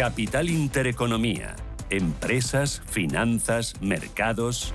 Capital Intereconomía. Empresas, finanzas, mercados.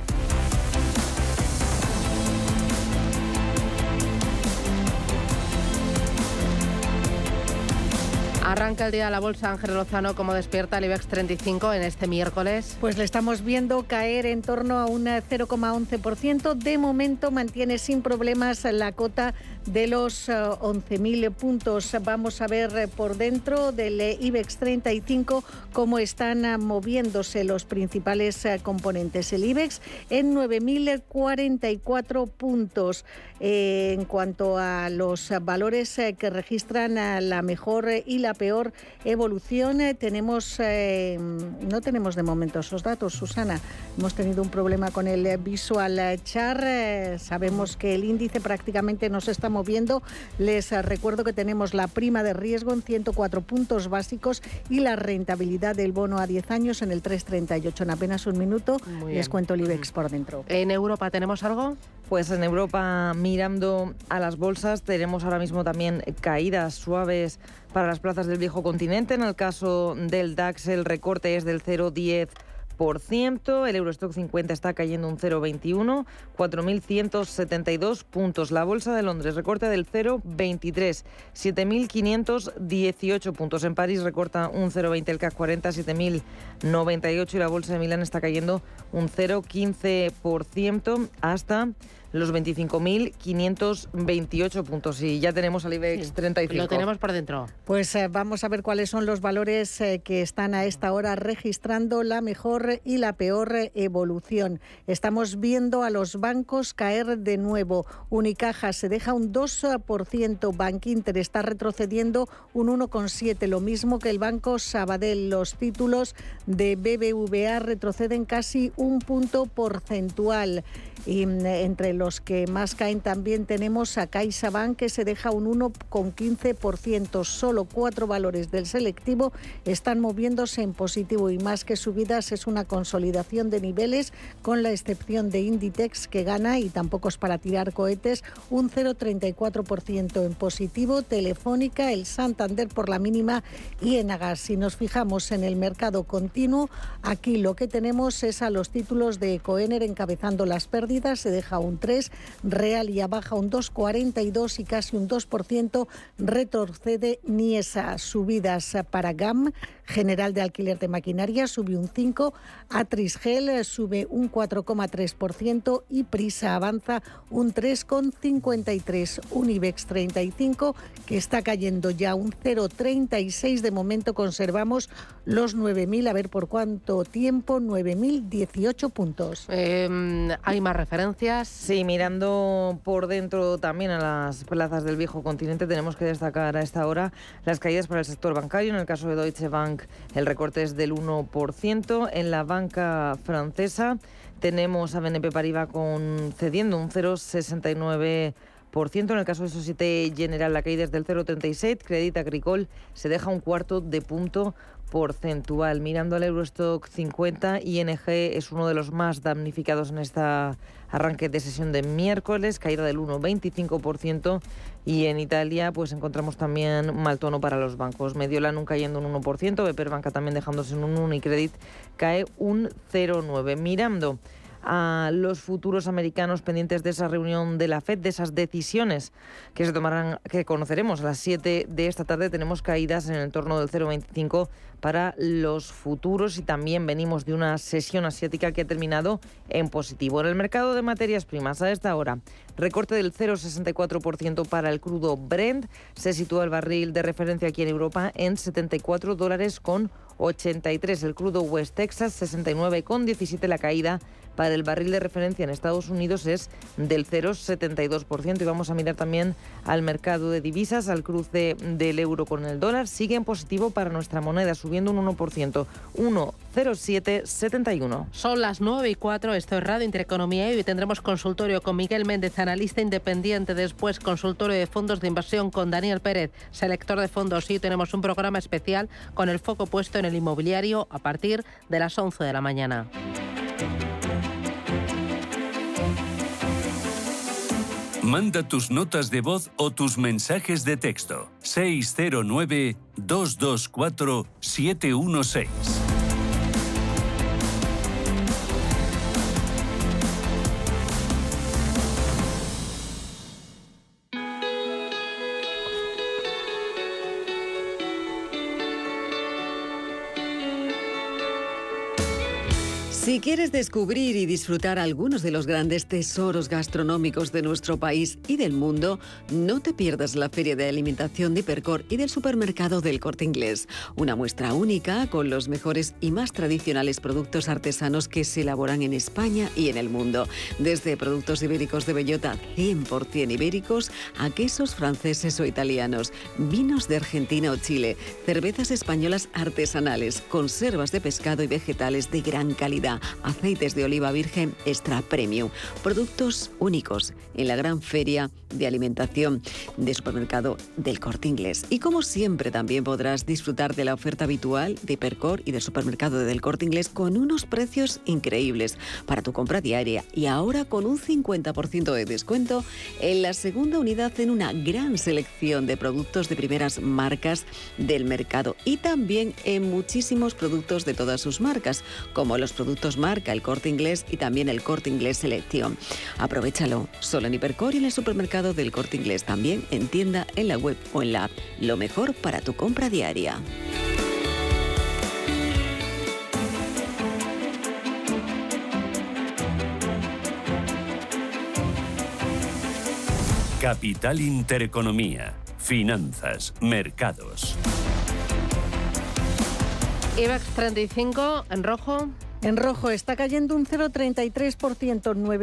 Arranca el día de la bolsa. Ángel Lozano, ¿cómo despierta el IBEX 35 en este miércoles? Pues le estamos viendo caer en torno a un 0,11%. De momento mantiene sin problemas la cota de los 11.000 puntos. Vamos a ver por dentro del IBEX 35 cómo están moviéndose los principales componentes. El IBEX en 9.044 puntos. En cuanto a los valores que registran la mejor y la peor evolución, no tenemos de momento esos datos, Susana. Hemos tenido un problema con el Visual Chart. Sabemos que el índice prácticamente no se está moviendo. Les recuerdo que tenemos la prima de riesgo en 104 puntos básicos y la rentabilidad del bono a 10 años en el 3,38. En apenas un minuto les cuento el IBEX por dentro. ¿En Europa tenemos algo? Pues en Europa, mirando a las bolsas, tenemos ahora mismo también caídas suaves para las plazas del viejo continente. En el caso del DAX, el recorte es del 0,10%. El Eurostock 50 está cayendo un 0,21, 4.172 puntos. La Bolsa de Londres recorta del 0,23, 7.518 puntos. En París recorta un 0,20 el CAC 40, 7.098. Y la Bolsa de Milán está cayendo un 0,15% hasta los 25.528 puntos. Y ya tenemos al IBEX 35. Lo tenemos por dentro. Pues vamos a ver cuáles son los valores que están a esta hora registrando la mejor y la peor evolución. Estamos viendo a los bancos caer de nuevo. Unicaja se deja un 2%. Bankinter está retrocediendo un 1,7%. Lo mismo que el Banco Sabadell. Los títulos de BBVA retroceden casi un punto porcentual. Y entre los que más caen también tenemos a CaixaBank, que se deja un 1,15%. Solo 4 valores del selectivo están moviéndose en positivo y más que subidas es una consolidación de niveles, con la excepción de Inditex, que gana y tampoco es para tirar cohetes, un 0,34% en positivo. Telefónica, el Santander por la mínima y Enagas. Si nos fijamos en el mercado continuo, aquí lo que tenemos es a los títulos de Ecoener encabezando las pérdidas. Se deja un 3%, Realia baja un 2,42% y casi un 2%, retrocede Niesa. Subidas para GAM, General de Alquiler de Maquinaria, sube un 5%, Atrisgel sube un 4,3% y Prisa avanza un 3,53%. Un IBEX 35 que está cayendo ya un 0,36%. De momento conservamos los 9.000, a ver por cuánto tiempo, 9.018 puntos. ¿Hay más referencias? Sí, mirando por dentro también a las plazas del viejo continente, tenemos que destacar a esta hora las caídas para el sector bancario. En el caso de Deutsche Bank, el recorte es del 1%. En la banca francesa tenemos a BNP Paribas cediendo un 0,69%. En el caso de Société Générale, la caída es del 0,37%. Crédit Agricole se deja un 1/4 de punto porcentual. Mirando al Eurostock 50, ING es uno de los más damnificados en esta arranque de sesión de miércoles, caída del 1,25%. Y en Italia pues encontramos también mal tono para los bancos. Mediolanum cayendo un 1%, BPER Banca también dejándose en un 1%, y Credit cae un 0,9%. Mirando a los futuros americanos pendientes de esa reunión de la FED, de esas decisiones que se tomarán, que conoceremos a las 7 de esta tarde, tenemos caídas en el entorno del 0,25 para los futuros y también venimos de una sesión asiática que ha terminado en positivo. En el mercado de materias primas, a esta hora, recorte del 0,64% para el crudo Brent. Se sitúa el barril de referencia aquí en Europa en $74,83. El crudo West Texas, 69,17. La caída para el barril de referencia en Estados Unidos es del 0,72%. Y vamos a mirar también al mercado de divisas, al cruce del euro con el dólar. Sigue en positivo para nuestra moneda, subiendo un 1%, 1,0771. Son las 9:04, esto es Radio Intereconomía y hoy tendremos consultorio con Miguel Méndez, analista independiente, después consultorio de fondos de inversión con Daniel Pérez, selector de fondos, y tenemos un programa especial con el foco puesto en el inmobiliario a partir de las 11 de la mañana. Manda tus notas de voz o tus mensajes de texto. 609-224-716. Si quieres descubrir y disfrutar algunos de los grandes tesoros gastronómicos de nuestro país y del mundo, no te pierdas la Feria de Alimentación de Hipercor y del Supermercado del Corte Inglés. Una muestra única con los mejores y más tradicionales productos artesanos que se elaboran en España y en el mundo. Desde productos ibéricos de bellota 100% ibéricos a quesos franceses o italianos, vinos de Argentina o Chile, cervezas españolas artesanales, conservas de pescado y vegetales de gran calidad, aceites de oliva virgen extra premium, productos únicos en la gran feria de alimentación de Supermercado del Corte Inglés. Y como siempre también podrás disfrutar de la oferta habitual de Hipercor y del Supermercado del Corte Inglés con unos precios increíbles para tu compra diaria y ahora con un 50% de descuento en la segunda unidad en una gran selección de productos de primeras marcas del mercado y también en muchísimos productos de todas sus marcas, como los productos marca El Corte Inglés y también El Corte Inglés Selección. Aprovechalo solo en Hipercor y en el Supermercado del Corte Inglés, también en tienda, en la web o en la app. Lo mejor para tu compra diaria. Capital Intereconomía. Finanzas, mercados. IBEX 35 en rojo. En rojo está cayendo un 0,33%,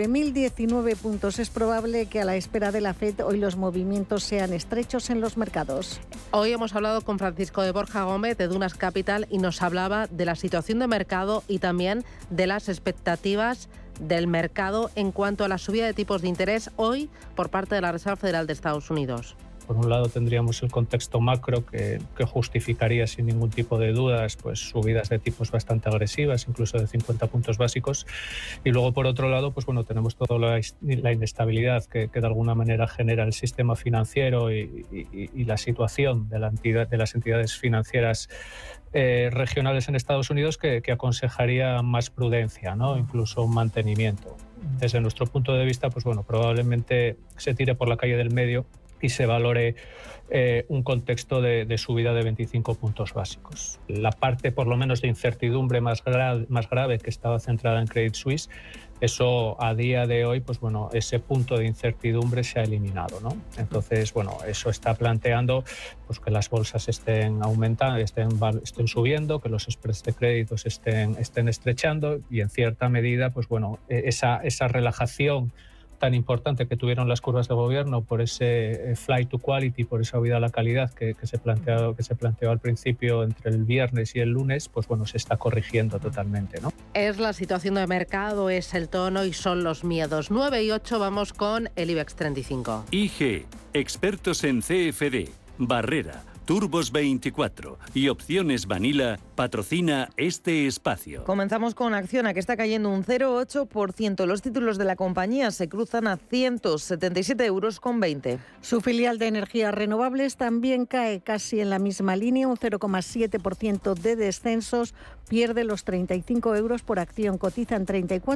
9.019 puntos. Es probable que a la espera de la FED hoy los movimientos sean estrechos en los mercados. Hoy hemos hablado con Francisco de Borja Gómez de Dunas Capital y nos hablaba de la situación de mercado y también de las expectativas del mercado en cuanto a la subida de tipos de interés hoy por parte de la Reserva Federal de Estados Unidos. Por un lado tendríamos el contexto macro que justificaría sin ningún tipo de dudas pues subidas de tipos bastante agresivas, incluso de 50 puntos básicos. Y luego por otro lado pues bueno, tenemos toda la inestabilidad que de alguna manera genera el sistema financiero y la situación de las entidades financieras regionales en Estados Unidos que aconsejaría más prudencia, ¿no? Incluso un mantenimiento. Desde nuestro punto de vista, pues bueno, probablemente se tire por la calle del medio y se valore un contexto de subida de 25 puntos básicos. La parte, por lo menos, de incertidumbre más grave que estaba centrada en Credit Suisse, eso a día de hoy, pues bueno, ese punto de incertidumbre se ha eliminado, ¿no? Entonces, bueno, eso está planteando pues que las bolsas estén aumentando, estén subiendo, que los spreads de créditos estén estrechando y en cierta medida, pues bueno, esa relajación tan importante que tuvieron las curvas de gobierno por ese flight to quality, por esa huida a la calidad que se planteó al principio entre el viernes y el lunes, pues bueno, se está corrigiendo totalmente, ¿no? Es la situación de mercado, es el tono y son los miedos. 9 y 8 vamos con el IBEX 35. IG, expertos en CFD, Barrera, Turbos 24 y Opciones Vanilla patrocina este espacio. Comenzamos con Acciona, que está cayendo un 0,8%. Los títulos de la compañía se cruzan a 177,20 €. Su filial de energías renovables también cae casi en la misma línea, un 0,7% de descensos, pierde los 35 € por acción, cotizan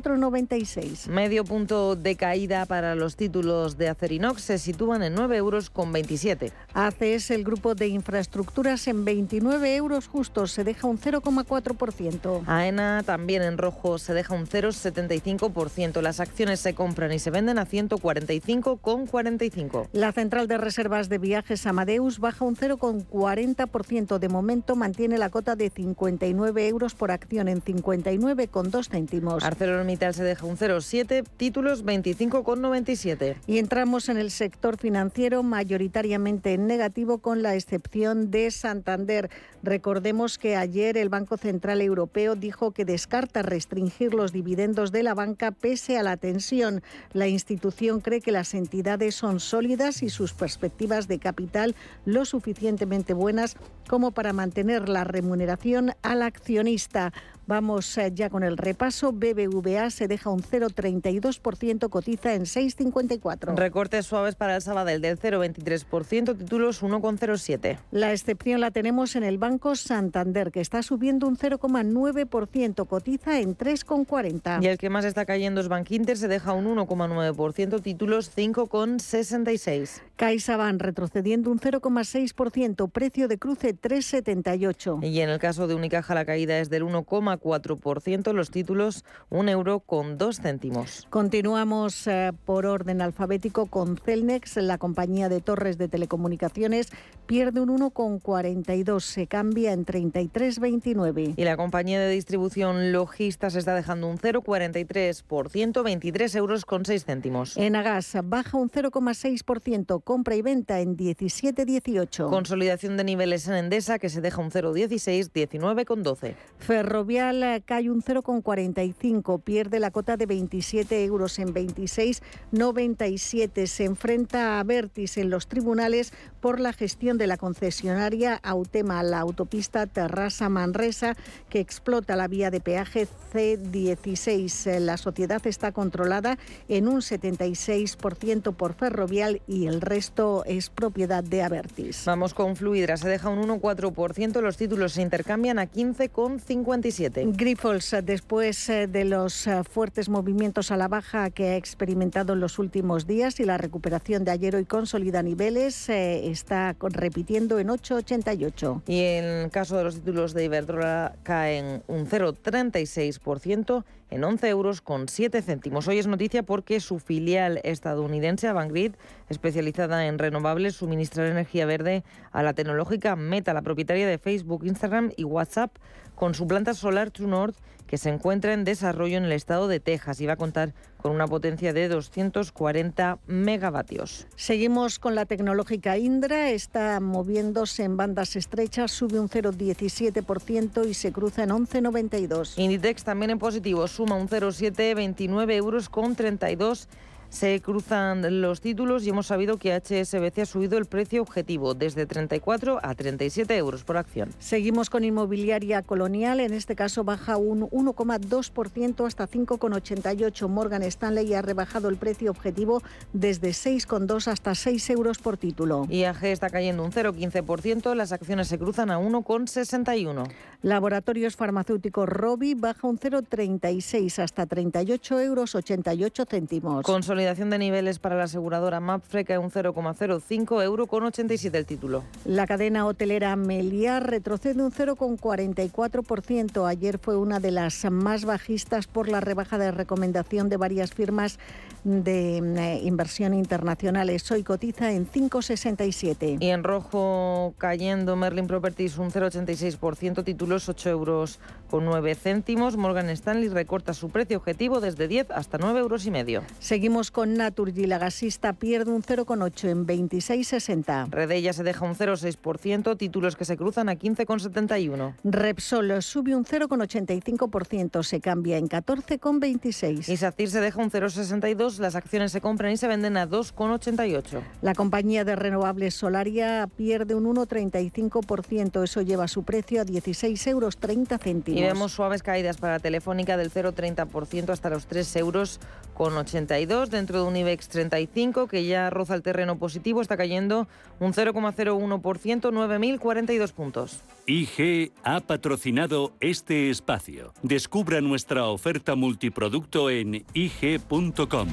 34,96. Medio punto de caída para los títulos de Acerinox, se sitúan en 9,27 €. ACS, el grupo de infraestructuras, en 29 € justos, se deja un 0,4%. AENA también en rojo, se deja un 0,75%. Las acciones se compran y se venden a 145,45. La central de reservas de viajes Amadeus baja un 0,40%. De momento mantiene la cota de 59 € por acción en 59,2 céntimos. ArcelorMittal se deja un 0,7, títulos 25,97. Y entramos en el sector financiero mayoritariamente en negativo, con la excepción de Santander. Recordemos que ayer el Banco Central Europeo dijo que descarta restringir los dividendos de la banca pese a la tensión. La institución cree que las entidades son sólidas y sus perspectivas de capital lo suficientemente buenas como para mantener la remuneración al accionista. Vamos ya con el repaso. BBVA se deja un 0,32%, cotiza en 6,54. Recortes suaves para el Sabadell del 0,23%, títulos 1,07. La excepción la tenemos en el Banco Santander, que está subiendo un 0,9%, cotiza en 3,40. Y el que más está cayendo es Bankinter, se deja un 1,9%, títulos 5,66. CaixaBank retrocediendo un 0,6%, precio de cruce 3,78. Y en el caso de Unicaja la caída es del 1,4%, los títulos €1,02. Continuamos por orden alfabético con Celnex. La compañía de torres de telecomunicaciones pierde un 1,42, se cambia en 33,29. Y la compañía de distribución Logista se está dejando un 0,43%, €23,06. Enagas baja un 0,6%, compra y venta en 17,18. Consolidación de niveles en Endesa, que se deja un 0,16, 19,12. Ferrovial cae un 0,45, pierde la cota de €27 en 26,97. Se enfrenta a Abertis en los tribunales por la gestión de la concesionaria Autema, la autopista Terrassa-Manresa, que explota la vía de peaje C16. La sociedad está controlada en un 76% por Ferrovial y el resto es propiedad de Abertis. Vamos con Fluidra, se deja un 1,4%, los títulos se intercambian a 15,57. Grifols, después de los fuertes movimientos a la baja que ha experimentado en los últimos días y la recuperación de ayer, hoy consolida niveles, está repitiendo en 8,88. Y en el caso de los títulos de Iberdrola caen un 0,36% en €11,07. Hoy es noticia porque su filial estadounidense, Avangrid, especializada en renovables, suministrará energía verde a la tecnológica Meta, la propietaria de Facebook, Instagram y WhatsApp, con su planta solar True North, que se encuentra en desarrollo en el estado de Texas y va a contar con una potencia de 240 megavatios. Seguimos con la tecnológica Indra, está moviéndose en bandas estrechas, sube un 0,17% y se cruza en 11,92. Inditex también en positivo, suma un 0,7, €29,32. Se cruzan los títulos y hemos sabido que HSBC ha subido el precio objetivo desde 34 a 37 euros por acción. Seguimos con Inmobiliaria Colonial, en este caso baja un 1,2% hasta 5,88. Morgan Stanley ha rebajado el precio objetivo desde 6,2 hasta 6 euros por título. IAG está cayendo un 0,15%, las acciones se cruzan a 1,61. Laboratorios Farmacéuticos Rovi baja un 0,36 hasta 38,88 euros. Consolidación de niveles para la aseguradora Mapfre, cae un 0,05, €1,87 el título. La cadena hotelera Meliá retrocede un 0,44%. Ayer fue una de las más bajistas por la rebaja de recomendación de varias firmas de inversión internacionales. Hoy cotiza en 5,67. Y en rojo cayendo Merlin Properties un 0,86%, títulos 8,09 euros. Morgan Stanley recorta su precio objetivo desde 10 hasta 9,5 euros. Seguimos con Naturgy, la gasista pierde un 0,8 en 26,60. Redella se deja un 0,6%, títulos que se cruzan a 15,71. Repsol sube un 0,85%, se cambia en 14,26. Y SACIR se deja un 0,62, las acciones se compran y se venden a 2,88. La compañía de renovables Solaria pierde un 1,35%, eso lleva su precio a 16,30 euros. Y vemos suaves caídas para Telefónica del 0,30% hasta los 3,82 €. Dentro de un IBEX 35 que ya roza el terreno positivo, está cayendo un 0,01%, 9.042 puntos. IG ha patrocinado este espacio. Descubra nuestra oferta multiproducto en ig.com.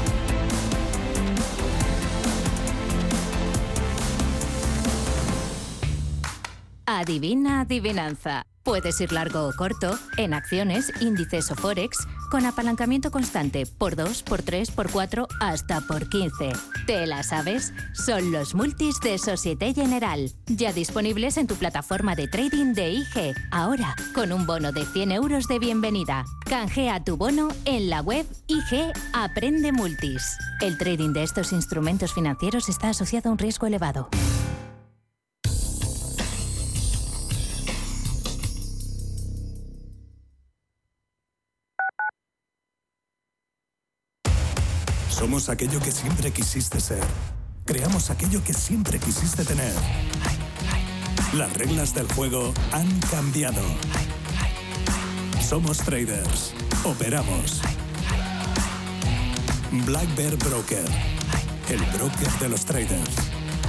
Adivina adivinanza. Puedes ir largo o corto, en acciones, índices o forex, con apalancamiento constante por 2, por 3, por 4, hasta por 15. ¿Te la sabes? Son los multis de Société Générale, ya disponibles en tu plataforma de trading de IG. Ahora, con un bono de 100 euros de bienvenida. Canjea tu bono en la web IG Aprende Multis. El trading de estos instrumentos financieros está asociado a un riesgo elevado. Somos aquello que siempre quisiste ser. Creamos aquello que siempre quisiste tener. Las reglas del juego han cambiado. Somos traders. Operamos. Black Bear Broker. El broker de los traders.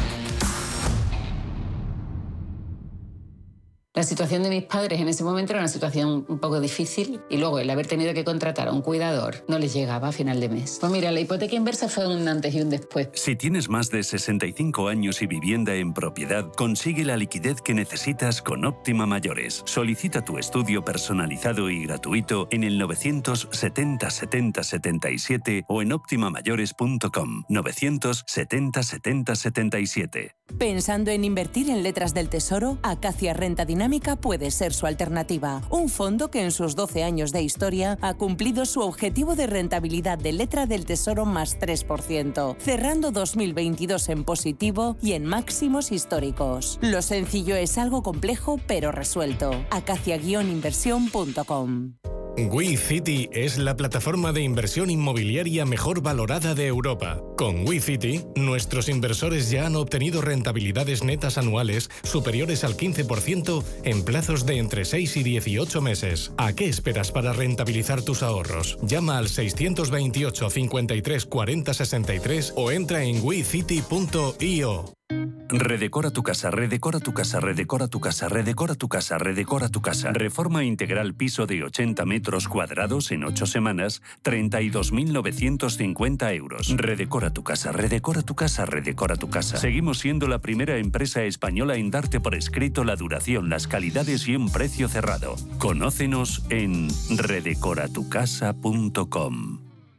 La situación de mis padres en ese momento era una situación un poco difícil y luego el haber tenido que contratar a un cuidador no les llegaba a final de mes. Pues mira, la hipoteca inversa fue un antes y un después. Si tienes más de 65 años y vivienda en propiedad, consigue la liquidez que necesitas con Óptima Mayores. Solicita tu estudio personalizado y gratuito en el 970 70 77 o en optimamayores.com. 970 70 77. Pensando en invertir en letras del Tesoro, Acacia Renta Dinámica puede ser su alternativa. Un fondo que en sus 12 años de historia ha cumplido su objetivo de rentabilidad de letra del Tesoro más 3%, cerrando 2022 en positivo y en máximos históricos. Lo sencillo es algo complejo pero resuelto. acacia-inversión.com. WeCity es la plataforma de inversión inmobiliaria mejor valorada de Europa. Con WeCity, nuestros inversores ya han obtenido rentabilidades netas anuales superiores al 15% en plazos de entre 6 y 18 meses. ¿A qué esperas para rentabilizar tus ahorros? Llama al 628 53 40 63 o entra en wecity.io. Redecora tu casa, redecora tu casa, redecora tu casa, redecora tu casa, redecora tu casa. Reforma integral piso de 80 metros cuadrados en 8 semanas, 32.950 euros. Redecora tu casa, redecora tu casa, redecora tu casa. Seguimos siendo la primera empresa española en darte por escrito la duración, las calidades y un precio cerrado. Conócenos en redecoratucasa.com.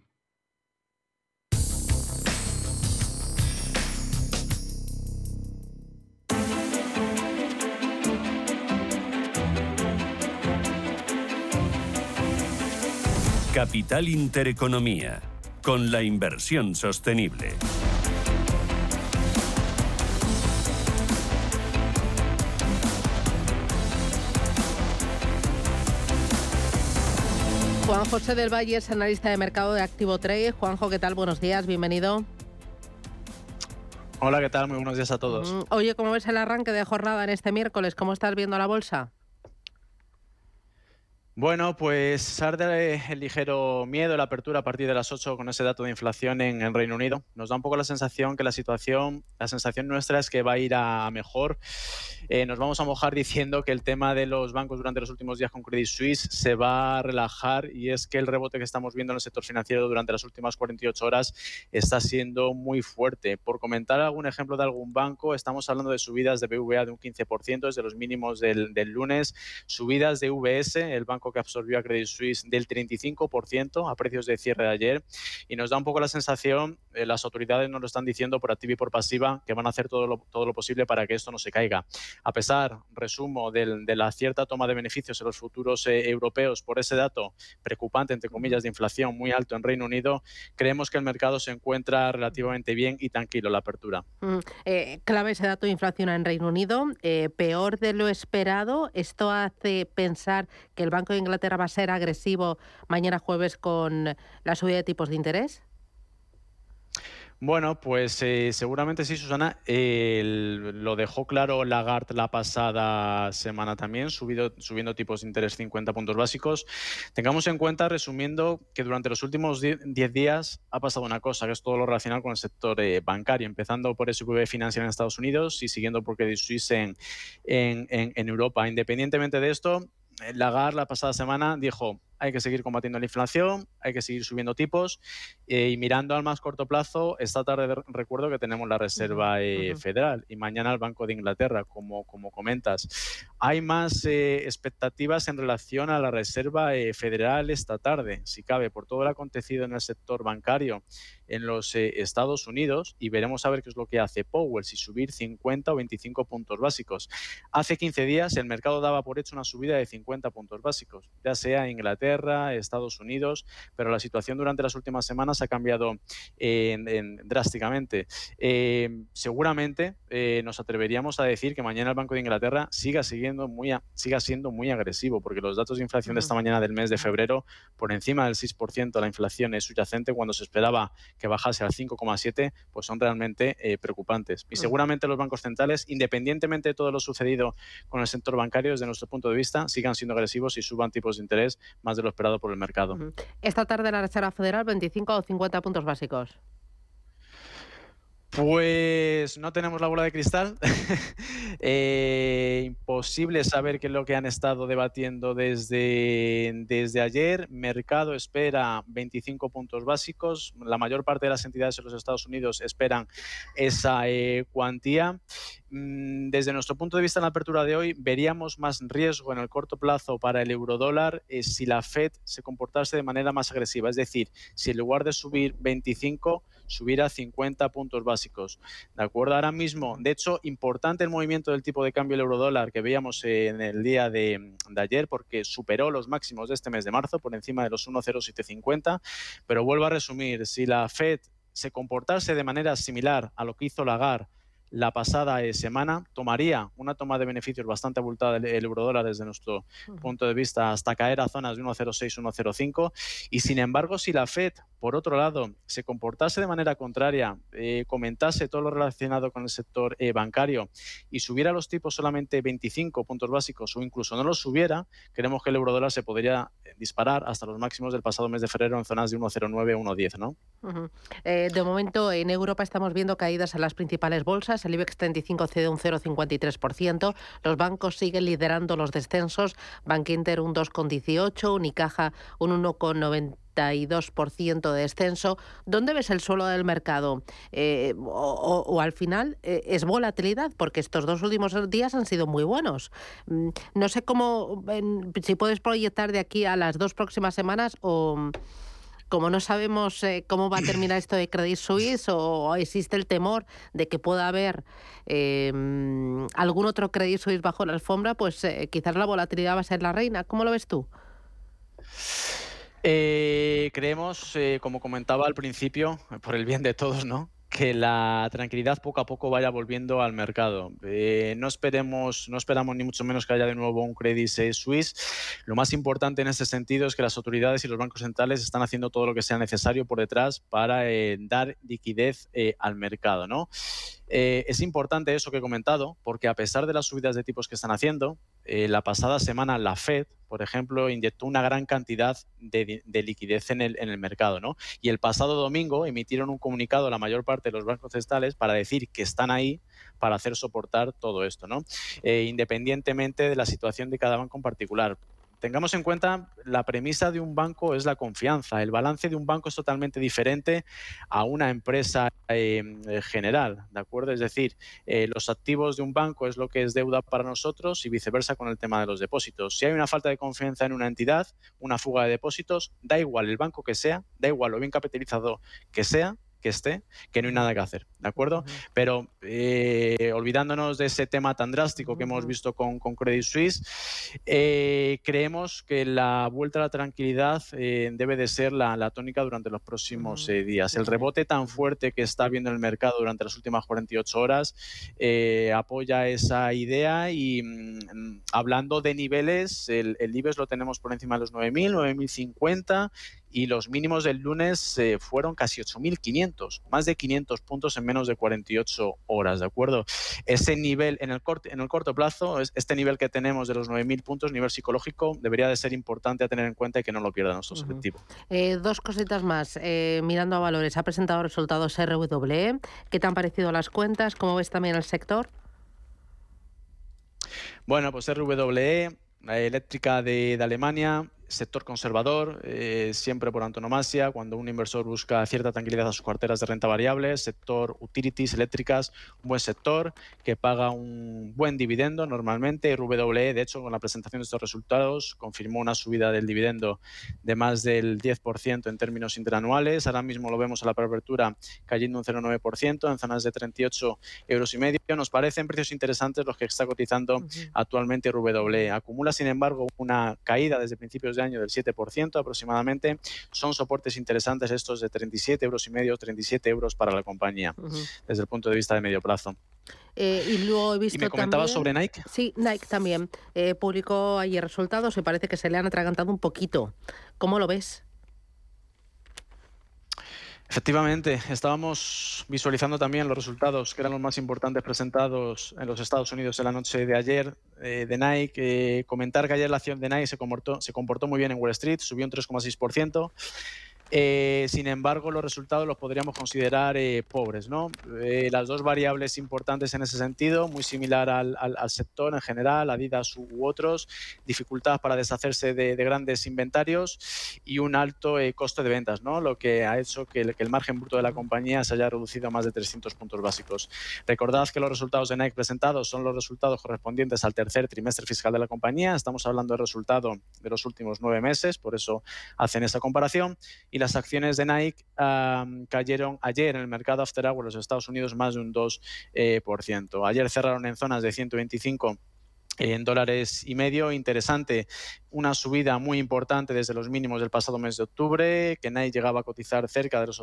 Capital Intereconomía, con la inversión sostenible. Juan José del Valle es analista de mercado de Activo Trade. Juanjo, ¿qué tal? Buenos días, bienvenido. Hola, ¿qué tal? Muy buenos días a todos. Oye, ¿cómo ves el arranque de jornada en este miércoles? ¿Cómo estás viendo la bolsa? Bueno, pues arde el ligero miedo la apertura a partir de las 8 con ese dato de inflación en el Reino Unido. Nos da un poco la sensación que la sensación nuestra es que va a ir a mejor. Nos vamos a mojar diciendo que el tema de los bancos durante los últimos días con Credit Suisse se va a relajar, y es que el rebote que estamos viendo en el sector financiero durante las últimas 48 horas está siendo muy fuerte. Por comentar algún ejemplo de algún banco, estamos hablando de subidas de BVA de un 15% desde los mínimos del lunes, subidas de VS, el banco que absorbió a Credit Suisse, del 35% a precios de cierre de ayer, y nos da un poco la sensación, las autoridades nos lo están diciendo por activa y por pasiva, que van a hacer todo lo posible para que esto no se caiga. A pesar, resumo, de la cierta toma de beneficios en los futuros europeos por ese dato preocupante, entre comillas, de inflación muy alto en Reino Unido, creemos que el mercado se encuentra relativamente bien y tranquilo la apertura. Clave ese dato de inflación en Reino Unido, peor de lo esperado. ¿Esto hace pensar que el Banco de Inglaterra va a ser agresivo mañana jueves con la subida de tipos de interés? Bueno, pues seguramente sí, Susana. Lo dejó claro Lagarde la pasada semana también, subiendo tipos de interés 50 puntos básicos. Tengamos en cuenta, resumiendo, que durante los últimos 10 días ha pasado una cosa, que es todo lo relacionado con el sector bancario, empezando por SVB Financial en Estados Unidos y siguiendo por Credit Suisse en Europa. Independientemente de esto, Lagarde la pasada semana dijo: hay que seguir combatiendo la inflación, hay que seguir subiendo tipos, y mirando al más corto plazo, esta tarde recuerdo que tenemos la Reserva Federal y mañana el Banco de Inglaterra, como comentas. Hay más expectativas en relación a la Reserva Federal esta tarde, si cabe, por todo lo acontecido en el sector bancario en los Estados Unidos, y veremos a ver qué es lo que hace Powell, si subir 50 o 25 puntos básicos. Hace 15 días el mercado daba por hecho una subida de 50 puntos básicos, ya sea en Inglaterra Inglaterra, Estados Unidos, pero la situación durante las últimas semanas ha cambiado drásticamente. Seguramente nos atreveríamos a decir que mañana el Banco de Inglaterra siga siendo muy agresivo, porque los datos de inflación de esta mañana del mes de febrero, por encima del 6% la inflación es subyacente, cuando se esperaba que bajase al 5,7%, pues son realmente preocupantes. Y seguramente los bancos centrales, independientemente de todo lo sucedido con el sector bancario, desde nuestro punto de vista, sigan siendo agresivos y suban tipos de interés más de lo esperado por el mercado. Esta tarde la Reserva Federal, 25 o 50 puntos básicos. Pues no tenemos la bola de cristal. Imposible saber qué es lo que han estado debatiendo desde ayer. Mercado espera 25 puntos básicos. La mayor parte de las entidades en los Estados Unidos esperan esa cuantía. Desde nuestro punto de vista, en la apertura de hoy, veríamos más riesgo en el corto plazo para el eurodólar si la Fed se comportase de manera más agresiva. Es decir, si en lugar de subir 25, subiera 50 puntos básicos. ¿De acuerdo? Ahora mismo, de hecho, importante el movimiento del tipo de cambio del eurodólar que veíamos en el día de ayer, porque superó los máximos de este mes de marzo por encima de los 1,0750. Pero vuelvo a resumir, si la Fed se comportase de manera similar a lo que hizo Lagarde la pasada semana, tomaría una toma de beneficios bastante abultada el eurodólar desde nuestro punto de vista hasta caer a zonas de 1,06, 1,05. Y sin embargo, si la Fed, por otro lado, se comportase de manera contraria, comentase todo lo relacionado con el sector bancario y subiera los tipos solamente 25 puntos básicos o incluso no los subiera, creemos que el eurodólar se podría disparar hasta los máximos del pasado mes de febrero en zonas de 1,09, 1,10, ¿no? De momento, en Europa estamos viendo caídas en las principales bolsas. El IBEX 35 cede un 0,53%. Los bancos siguen liderando los descensos. Bankinter un 2,18%, Unicaja un 1,92% de descenso. ¿Dónde ves el suelo del mercado? O al final es volatilidad, porque estos dos últimos días han sido muy buenos. No sé si puedes proyectar de aquí a las 2 próximas semanas o... Como no sabemos cómo va a terminar esto de Credit Suisse o existe el temor de que pueda haber algún otro Credit Suisse bajo la alfombra, pues quizás la volatilidad va a ser la reina. ¿Cómo lo ves tú? Creemos, como comentaba al principio, por el bien de todos, ¿no?, que la tranquilidad poco a poco vaya volviendo al mercado. No esperamos ni mucho menos que haya de nuevo un Credit Suisse. Lo más importante en este sentido es que las autoridades y los bancos centrales están haciendo todo lo que sea necesario por detrás para dar liquidez al mercado, ¿no? Es importante eso que he comentado, porque a pesar de las subidas de tipos que están haciendo, la pasada semana la Fed, por ejemplo, inyectó una gran cantidad de liquidez en el mercado, ¿no? Y el pasado domingo emitieron un comunicado a la mayor parte de los bancos centrales para decir que están ahí para hacer soportar todo esto, ¿no? Independientemente de la situación de cada banco en particular. Tengamos en cuenta, la premisa de un banco es la confianza. El balance de un banco es totalmente diferente a una empresa general, ¿de acuerdo? Es decir, los activos de un banco es lo que es deuda para nosotros y viceversa con el tema de los depósitos. Si hay una falta de confianza en una entidad, una fuga de depósitos, da igual el banco que sea, da igual lo bien capitalizado que esté, que no hay nada que hacer, ¿de acuerdo? Pero olvidándonos de ese tema tan drástico que hemos visto con Credit Suisse, creemos que la vuelta a la tranquilidad debe de ser la tónica durante los próximos días. El rebote tan fuerte que está viendo el mercado durante las últimas 48 horas apoya esa idea y hablando de niveles, el IBEX lo tenemos por encima de los 9.000, 9.050 y los mínimos del lunes fueron casi 8.500, más de 500 puntos en menos de 48 horas, ¿de acuerdo? Ese nivel en el corto plazo, este nivel que tenemos de los 9.000 puntos, nivel psicológico, debería de ser importante a tener en cuenta y que no lo pierda nuestro selectivo. Dos cositas más. Mirando a valores, ha presentado resultados RWE. ¿Qué te han parecido las cuentas? ¿Cómo ves también el sector? Bueno, pues RWE, eléctrica de Alemania, sector conservador, siempre por antonomasia, cuando un inversor busca cierta tranquilidad a sus carteras de renta variable, sector utilities, eléctricas, un buen sector que paga un buen dividendo normalmente. RWE, de hecho, con la presentación de estos resultados, confirmó una subida del dividendo de más del 10% en términos interanuales. Ahora mismo lo vemos a la preapertura cayendo un 0,9% en zonas de 38,5 euros. Nos parecen precios interesantes los que está cotizando actualmente RWE. Acumula, sin embargo, una caída desde principios principios de año del 7% aproximadamente. Son soportes interesantes estos de 37,5 €, 37 € para la compañía, desde el punto de vista de medio plazo. Y luego he visto. ¿Y me comentabas sobre Nike? Sí, Nike también. Publicó ayer resultados y parece que se le han atragantado un poquito. ¿Cómo lo ves? Efectivamente, estábamos visualizando también los resultados que eran los más importantes presentados en los Estados Unidos en la noche de ayer de Nike. Comentar que ayer la acción de Nike se comportó muy bien en Wall Street, subió un 3,6%. Sin embargo, los resultados los podríamos considerar pobres, ¿no? Las dos variables importantes en ese sentido, muy similar al sector en general, Adidas u otros, dificultad para deshacerse de grandes inventarios y un alto coste de ventas, ¿no? Lo que ha hecho que el margen bruto de la compañía se haya reducido a más de 300 puntos básicos. Recordad que los resultados de Nike presentados son los resultados correspondientes al tercer trimestre fiscal de la compañía. Estamos hablando del resultado de los últimos 9 meses, por eso hacen esa comparación. Y las acciones de Nike cayeron ayer en el mercado after hours en los Estados Unidos más de un 2%. Ayer cerraron en zonas de 125 $1.50. Interesante, una subida muy importante desde los mínimos del pasado mes de octubre, que Nike llegaba a cotizar cerca de los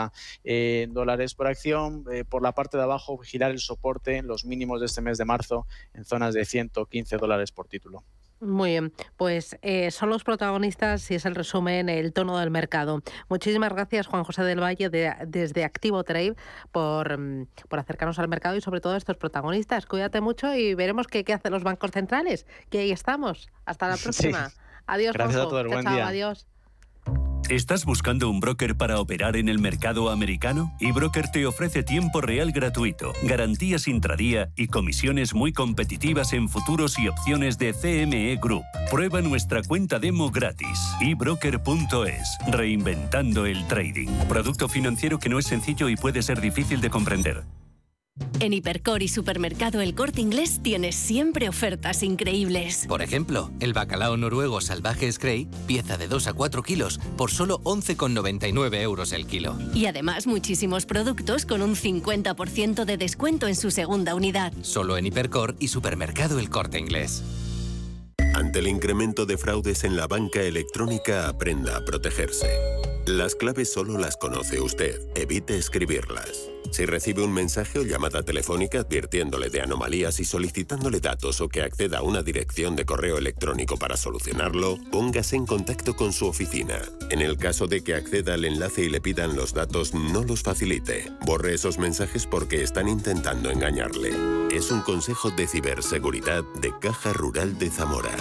$80 por acción. Por la parte de abajo, vigilar el soporte en los mínimos de este mes de marzo en zonas de $115 por título. Muy bien, pues son los protagonistas, si es el resumen, el tono del mercado. Muchísimas gracias, Juan José del Valle, desde Activo Trade, por acercarnos al mercado y sobre todo a estos protagonistas. Cuídate mucho y veremos qué hacen los bancos centrales, que ahí estamos. Hasta la próxima. Sí. Adiós, gracias Juanjo. a todos, buen día. Adiós. ¿Estás buscando un broker para operar en el mercado americano? eBroker te ofrece tiempo real gratuito, garantías intradía y comisiones muy competitivas en futuros y opciones de CME Group. Prueba nuestra cuenta demo gratis. eBroker.es. Reinventando el trading. Producto financiero que no es sencillo y puede ser difícil de comprender. En Hipercor y Supermercado El Corte Inglés tienes siempre ofertas increíbles. Por ejemplo, el bacalao noruego salvaje Scray, pieza de 2 a 4 kilos, por solo 11,99 € el kilo. Y además muchísimos productos con un 50% de descuento en su segunda unidad. Solo en Hipercor y Supermercado El Corte Inglés. Ante el incremento de fraudes en la banca electrónica, aprenda a protegerse. Las claves solo las conoce usted. Evite escribirlas. Si recibe un mensaje o llamada telefónica advirtiéndole de anomalías y solicitándole datos o que acceda a una dirección de correo electrónico para solucionarlo, póngase en contacto con su oficina. En el caso de que acceda al enlace y le pidan los datos, no los facilite. Borre esos mensajes porque están intentando engañarle. Es un consejo de ciberseguridad de Caja Rural de Zamora.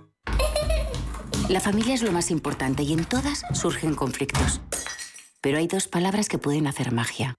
La familia es lo más importante y en todas surgen conflictos. Pero hay dos palabras que pueden hacer magia.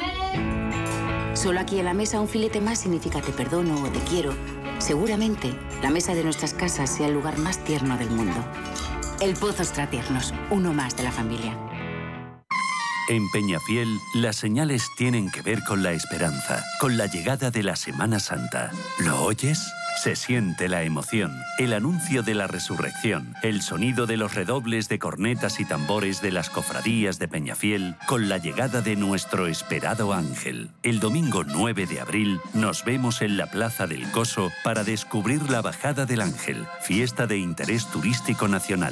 Solo aquí en la mesa un filete más significa te perdono o te quiero. Seguramente la mesa de nuestras casas sea el lugar más tierno del mundo. El Pozo Extratiernos, uno más de la familia. En Peñafiel, las señales tienen que ver con la esperanza, con la llegada de la Semana Santa. ¿Lo oyes? Se siente la emoción, el anuncio de la resurrección, el sonido de los redobles de cornetas y tambores de las cofradías de Peñafiel con la llegada de nuestro esperado ángel. El domingo 9 de abril nos vemos en la Plaza del Coso para descubrir la Bajada del Ángel, fiesta de interés turístico nacional.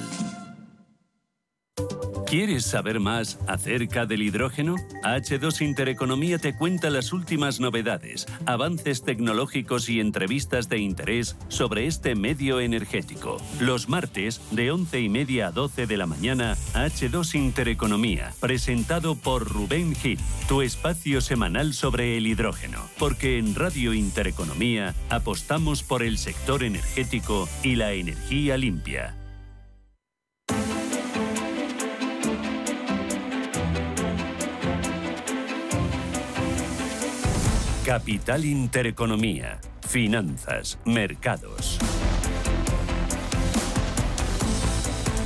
¿Quieres saber más acerca del hidrógeno? H2 Intereconomía te cuenta las últimas novedades, avances tecnológicos y entrevistas de interés sobre este medio energético. Los martes, de 11:30 a 12 de la mañana, H2 Intereconomía, presentado por Rubén Gil, tu espacio semanal sobre el hidrógeno. Porque en Radio Intereconomía apostamos por el sector energético y la energía limpia. Capital Intereconomía. Finanzas, mercados.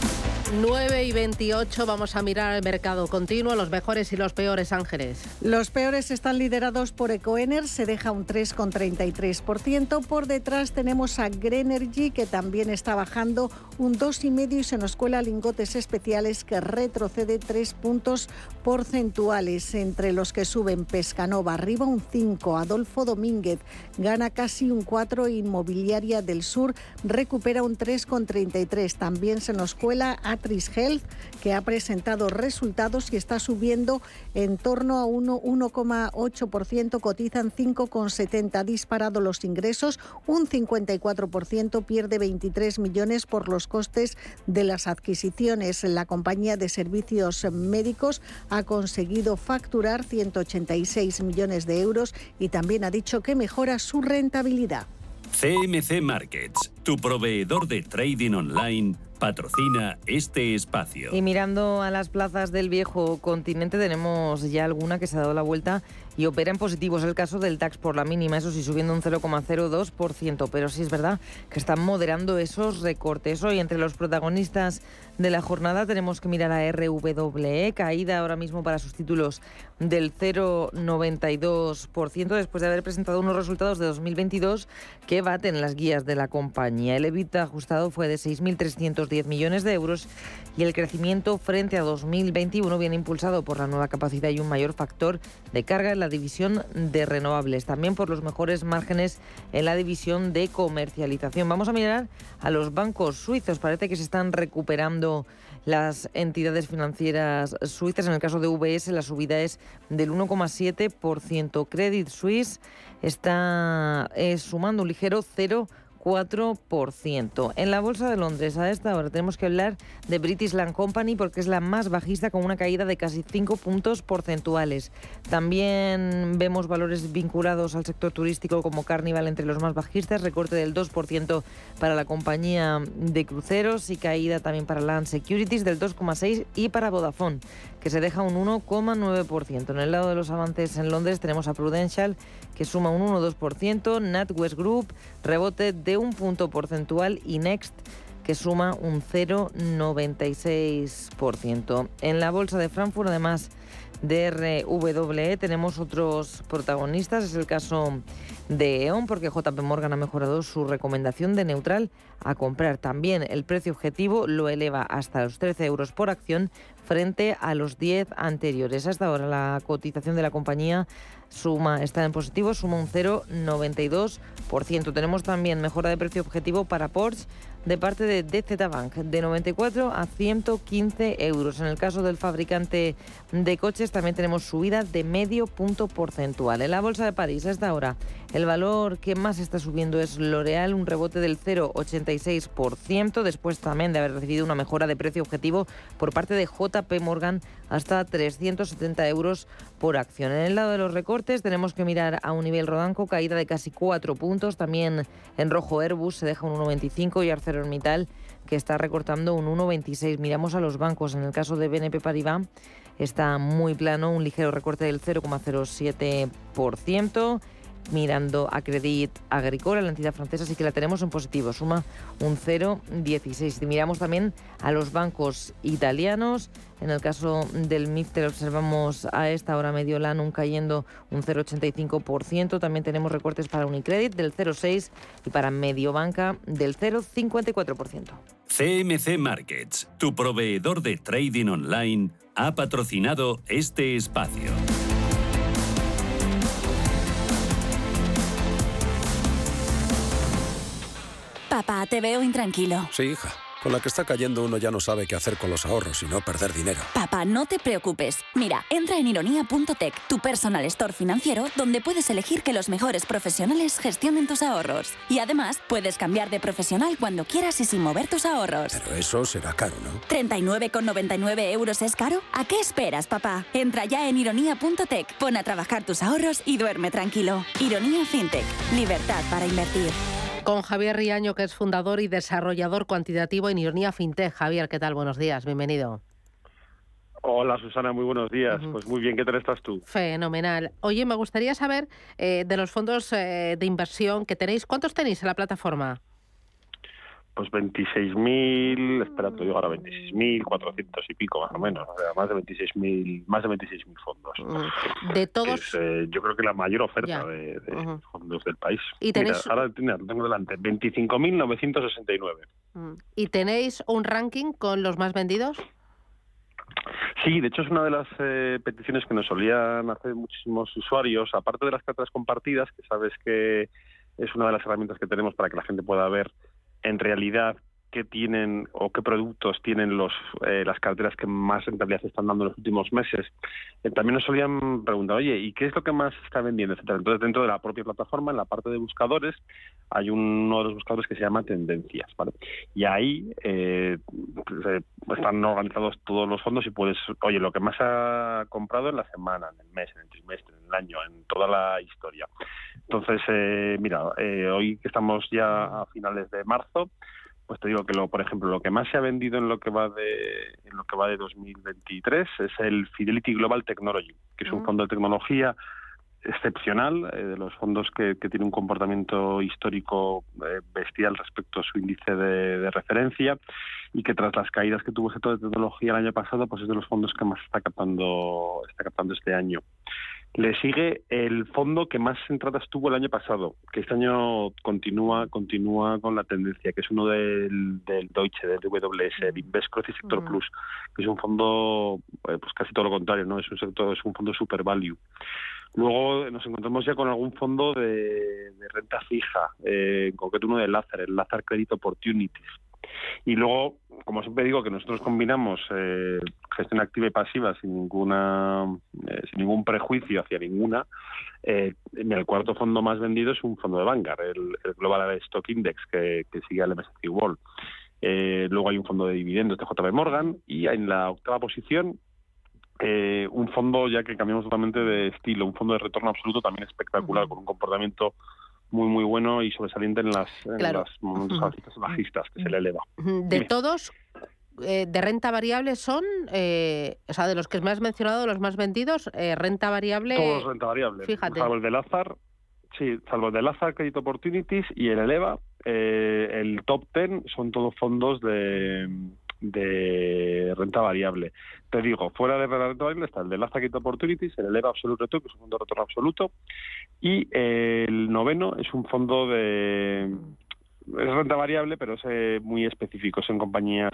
9:28, vamos a mirar el mercado continuo, los mejores y los peores, Ángeles. Los peores están liderados por Ecoener, se deja un 3,33%. Por detrás tenemos a Grenergy, que también está bajando un 2,5%, y se nos cuela Lingotes Especiales, que retrocede 3 puntos porcentuales. Entre los que suben, Pescanova arriba un 5%, Adolfo Domínguez gana casi un 4%, Inmobiliaria del Sur recupera un 3,33%. También se nos cuela Atris Health, que ha presentado resultados y está subiendo en torno a 1,8%, cotizan 5,70. Disparado los ingresos, un 54%, pierde 23 millones por los costes de las adquisiciones. La compañía de servicios médicos ha conseguido facturar 186 millones de euros y también ha dicho que mejora su rentabilidad. CMC Markets, tu proveedor de trading online, patrocina este espacio. Y mirando a las plazas del viejo continente, tenemos ya alguna que se ha dado la vuelta y opera en positivo. Es el caso del DAX por la mínima, eso sí, subiendo un 0,02%, pero sí es verdad que están moderando esos recortes. Hoy, entre los protagonistas de la jornada, tenemos que mirar a RWE, caída ahora mismo para sus títulos del 0,92%, después de haber presentado unos resultados de 2022 que baten las guías de la compañía. El EBITDA ajustado fue de 6.310 millones de euros y el crecimiento frente a 2021 viene impulsado por la nueva capacidad y un mayor factor de carga en la división de renovables, también por los mejores márgenes en la división de comercialización. Vamos a mirar a los bancos suizos. Parece que se están recuperando las entidades financieras suizas. En el caso de UBS, la subida es del 1,7%. Credit Suisse está sumando un ligero 0,4%. En la Bolsa de Londres, a esta hora, tenemos que hablar de British Land Company porque es la más bajista, con una caída de casi 5 puntos porcentuales. También vemos valores vinculados al sector turístico como Carnival entre los más bajistas, recorte del 2% para la compañía de cruceros y caída también para Land Securities del 2,6% y para Vodafone, que se deja un 1,9%. En el lado de los avances en Londres tenemos a Prudential, que suma un 1,2%, NatWest Group, rebote de un punto porcentual, y Next, que suma un 0,96%. En la bolsa de Frankfurt, además de RWE, tenemos otros protagonistas. Es el caso de E.ON, porque JP Morgan ha mejorado su recomendación de neutral a comprar. También el precio objetivo lo eleva hasta los 13 euros por acción frente a los 10 anteriores. Hasta ahora la cotización de la compañía está en positivo, suma un 0,92%. Tenemos también mejora de precio objetivo para Porsche de parte de DZ Bank, de 94 a 115 euros. En el caso del fabricante de coches también tenemos subida de medio punto porcentual. En la Bolsa de París, hasta ahora, el valor que más está subiendo es L'Oréal, un rebote del 0,86%, después también de haber recibido una mejora de precio objetivo por parte de JP Morgan hasta 370 euros por acción. En el lado de los recortes tenemos que mirar a Unibail Rodamco, caída de casi 4 puntos. También en rojo Airbus se deja un 1,25 y ArcelorMittal, que está recortando un 1,26. Miramos a los bancos. En el caso de BNP Paribas está muy plano, un ligero recorte del 0,07%. Mirando a Crédit Agricole, la entidad francesa, sí que la tenemos en positivo, suma un 0,16. Y miramos también a los bancos italianos. En el caso del Mifter observamos a esta hora Mediolanum cayendo un 0,85%. También tenemos recortes para Unicredit del 0,6% y para Mediobanca del 0,54%. CMC Markets, tu proveedor de trading online, ha patrocinado este espacio. Papá, te veo intranquilo. Sí, hija. Con la que está cayendo uno ya no sabe qué hacer con los ahorros y no perder dinero. Papá, no te preocupes. Mira, entra en ironía.tech, tu personal store financiero, donde puedes elegir que los mejores profesionales gestionen tus ahorros. Y además, puedes cambiar de profesional cuando quieras y sin mover tus ahorros. Pero eso será caro, ¿no? ¿39,99 euros es caro? ¿A qué esperas, papá? Entra ya en ironía.tech, pon a trabajar tus ahorros y duerme tranquilo. Ironía FinTech, libertad para invertir. Con Javier Riaño, que es fundador y desarrollador cuantitativo en Ironía FinTech. Javier, ¿qué tal? Buenos días, bienvenido. Hola, Susana, muy buenos días. Pues muy bien, ¿qué tal estás tú? Fenomenal. Oye, me gustaría saber de los fondos de inversión que tenéis. ¿Cuántos tenéis en la plataforma? pues 26.000, espera, te digo ahora, 26.400 y pico más o menos, o sea, más de 26.000 fondos. De todos... yo creo que la mayor oferta de fondos del país. ¿Y tenéis... Mira, ahora lo tengo delante, 25.969. ¿Y tenéis un ranking con los más vendidos? Sí, de hecho es una de las peticiones que nos solían hacer muchísimos usuarios, aparte de las carteras compartidas, que sabes que es una de las herramientas que tenemos para que la gente pueda ver en realidad qué tienen o qué productos tienen las carteras que más rentabilidad están dando en los últimos meses. También nos solían preguntar, oye, ¿y qué es lo que más está vendiendo? Etcétera. Entonces, dentro de la propia plataforma, en la parte de buscadores, hay uno de los buscadores que se llama Tendencias, ¿vale? Y ahí están organizados todos los fondos y puedes, oye, lo que más ha comprado en la semana, en el mes, en el trimestre, en el año, en toda la historia. Entonces, hoy que estamos ya a finales de marzo, pues te digo que por ejemplo lo que más se ha vendido en lo que va de 2023 es el Fidelity Global Technology, que es un fondo de tecnología excepcional, de los fondos que tiene un comportamiento histórico bestial respecto a su índice de referencia, y que tras las caídas que tuvo el sector de tecnología el año pasado, pues es de los fondos que más está captando este año. Le sigue el fondo que más entradas tuvo el año pasado, que este año continúa con la tendencia, que es uno del Deutsche, del DWS, el Invest Growth y Sector Plus, que es un fondo, pues casi todo lo contrario, ¿no? Es un fondo super value. Luego nos encontramos ya con algún fondo de renta fija, en concreto uno de Lazard, el Lazard Credit Opportunities. Y luego, como siempre digo, que nosotros combinamos gestión activa y pasiva sin ningún prejuicio hacia ninguna. El cuarto fondo más vendido es un fondo de Vanguard, el Global Stock Index, que sigue al MSCI World. Luego hay un fondo de dividendos de JP Morgan, y en la octava posición un fondo, ya que cambiamos totalmente de estilo, un fondo de retorno absoluto también espectacular, con un comportamiento muy muy bueno y sobresaliente en los momentos alcistas y bajistas, que se le eleva. De todos, de renta variable son, o sea, de los que me has mencionado, los más vendidos, renta variable... Todos renta variable, fíjate. Salvo el de Lazard, salvo el de Lazard Credit Opportunities y el Eleva, el top 10 son todos fondos de renta variable. Te digo, fuera de la renta variable está el de Lazard Credit Opportunities, el Eleva Absolute Return, que es un fondo de retorno absoluto, y el noveno es un fondo es renta variable, pero es muy específico, es en compañías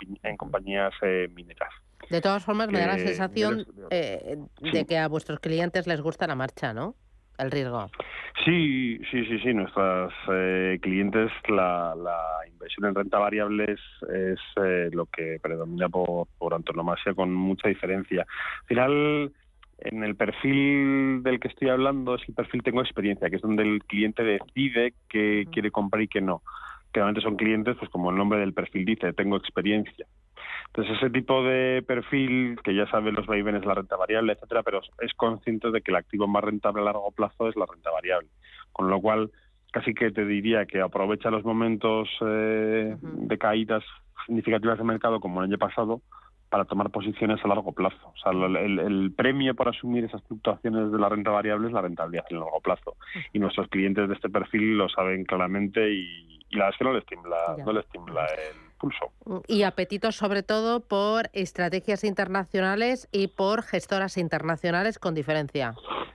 mineras. De todas formas, me da la sensación de que a vuestros clientes les gusta la marcha, ¿no? El riesgo. Sí. Nuestros clientes, la inversión en renta variable es lo que predomina por antonomasia, con mucha diferencia. Al final, en el perfil del que estoy hablando es el perfil tengo experiencia, que es donde el cliente decide qué quiere comprar y qué no. Que realmente son clientes, pues como el nombre del perfil dice, tengo experiencia. Entonces ese tipo de perfil, que ya sabe los vaivenes de la renta variable, etcétera, pero es consciente de que el activo más rentable a largo plazo es la renta variable. Con lo cual, casi que te diría que aprovecha los momentos de caídas significativas de mercado, como el año pasado, para tomar posiciones a largo plazo. O sea, el premio para asumir esas fluctuaciones de la renta variable es la rentabilidad en largo plazo. Y nuestros clientes de este perfil lo saben claramente y la verdad es que no les tiembla el pulso. Y apetito sobre todo por estrategias internacionales y por gestoras internacionales con diferencia.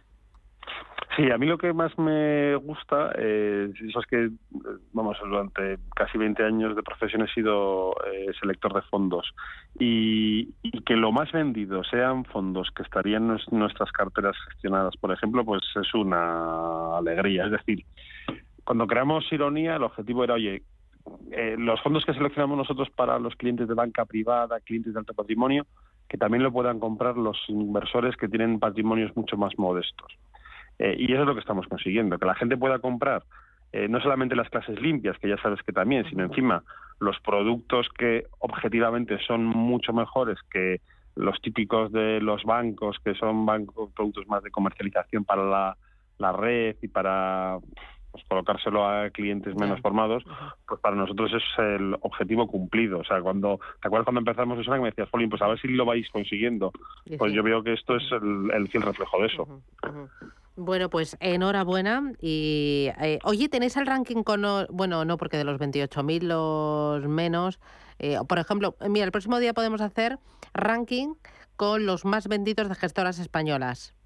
Sí, a mí lo que más me gusta es que, durante casi 20 años de profesión he sido selector de fondos y que lo más vendido sean fondos que estarían en nuestras carteras gestionadas, por ejemplo, pues es una alegría. Es decir, cuando creamos Ironía, el objetivo era, los fondos que seleccionamos nosotros para los clientes de banca privada, clientes de alto patrimonio, que también lo puedan comprar los inversores que tienen patrimonios mucho más modestos. Y eso es lo que estamos consiguiendo, que la gente pueda comprar no solamente las clases limpias, que ya sabes que también, sino encima los productos que objetivamente son mucho mejores que los típicos de los bancos, que son productos más de comercialización para la red y para colocárselo a clientes menos formados, pues para nosotros es el objetivo cumplido. O sea, ¿te acuerdas cuando empezamos eso que me decías, Jolín, pues a ver si lo vais consiguiendo? Pues yo veo que esto es el fiel reflejo de eso. Bueno, pues enhorabuena. Y oye, ¿tenéis el ranking con... Bueno, no, porque de los 28.000 los menos... por ejemplo, mira, el próximo día podemos hacer ranking con los más vendidos de gestoras españolas.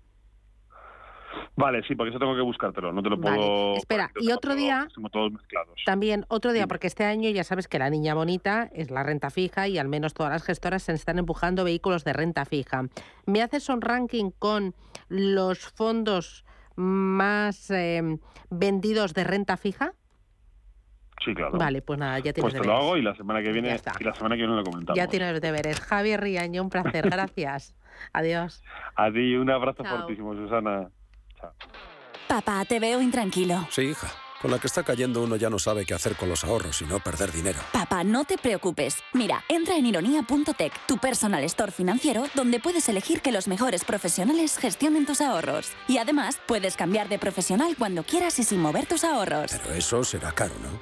Vale, sí, porque eso tengo que buscártelo, no te lo puedo... Vale, espera, y otro día... Estamos todos mezclados. También otro día, porque este año ya sabes que la niña bonita es la renta fija y al menos todas las gestoras se están empujando vehículos de renta fija. ¿Me haces un ranking con los fondos más vendidos de renta fija? Sí, claro. Vale, pues nada, ya tienes deberes. Pues te lo hago y la semana que viene lo comentamos. Ya tienes deberes. Javier Riaño, un placer, gracias. Adiós. A ti un abrazo Chao. fortísimo, Susana. Chao. Papá, te veo intranquilo. Sí, hija. Con la que está cayendo uno ya no sabe qué hacer con los ahorros y no perder dinero. Papá, no te preocupes. Mira, entra en ironía.tech, tu personal store financiero, donde puedes elegir que los mejores profesionales gestionen tus ahorros. Y además, puedes cambiar de profesional cuando quieras y sin mover tus ahorros. Pero eso será caro, ¿no?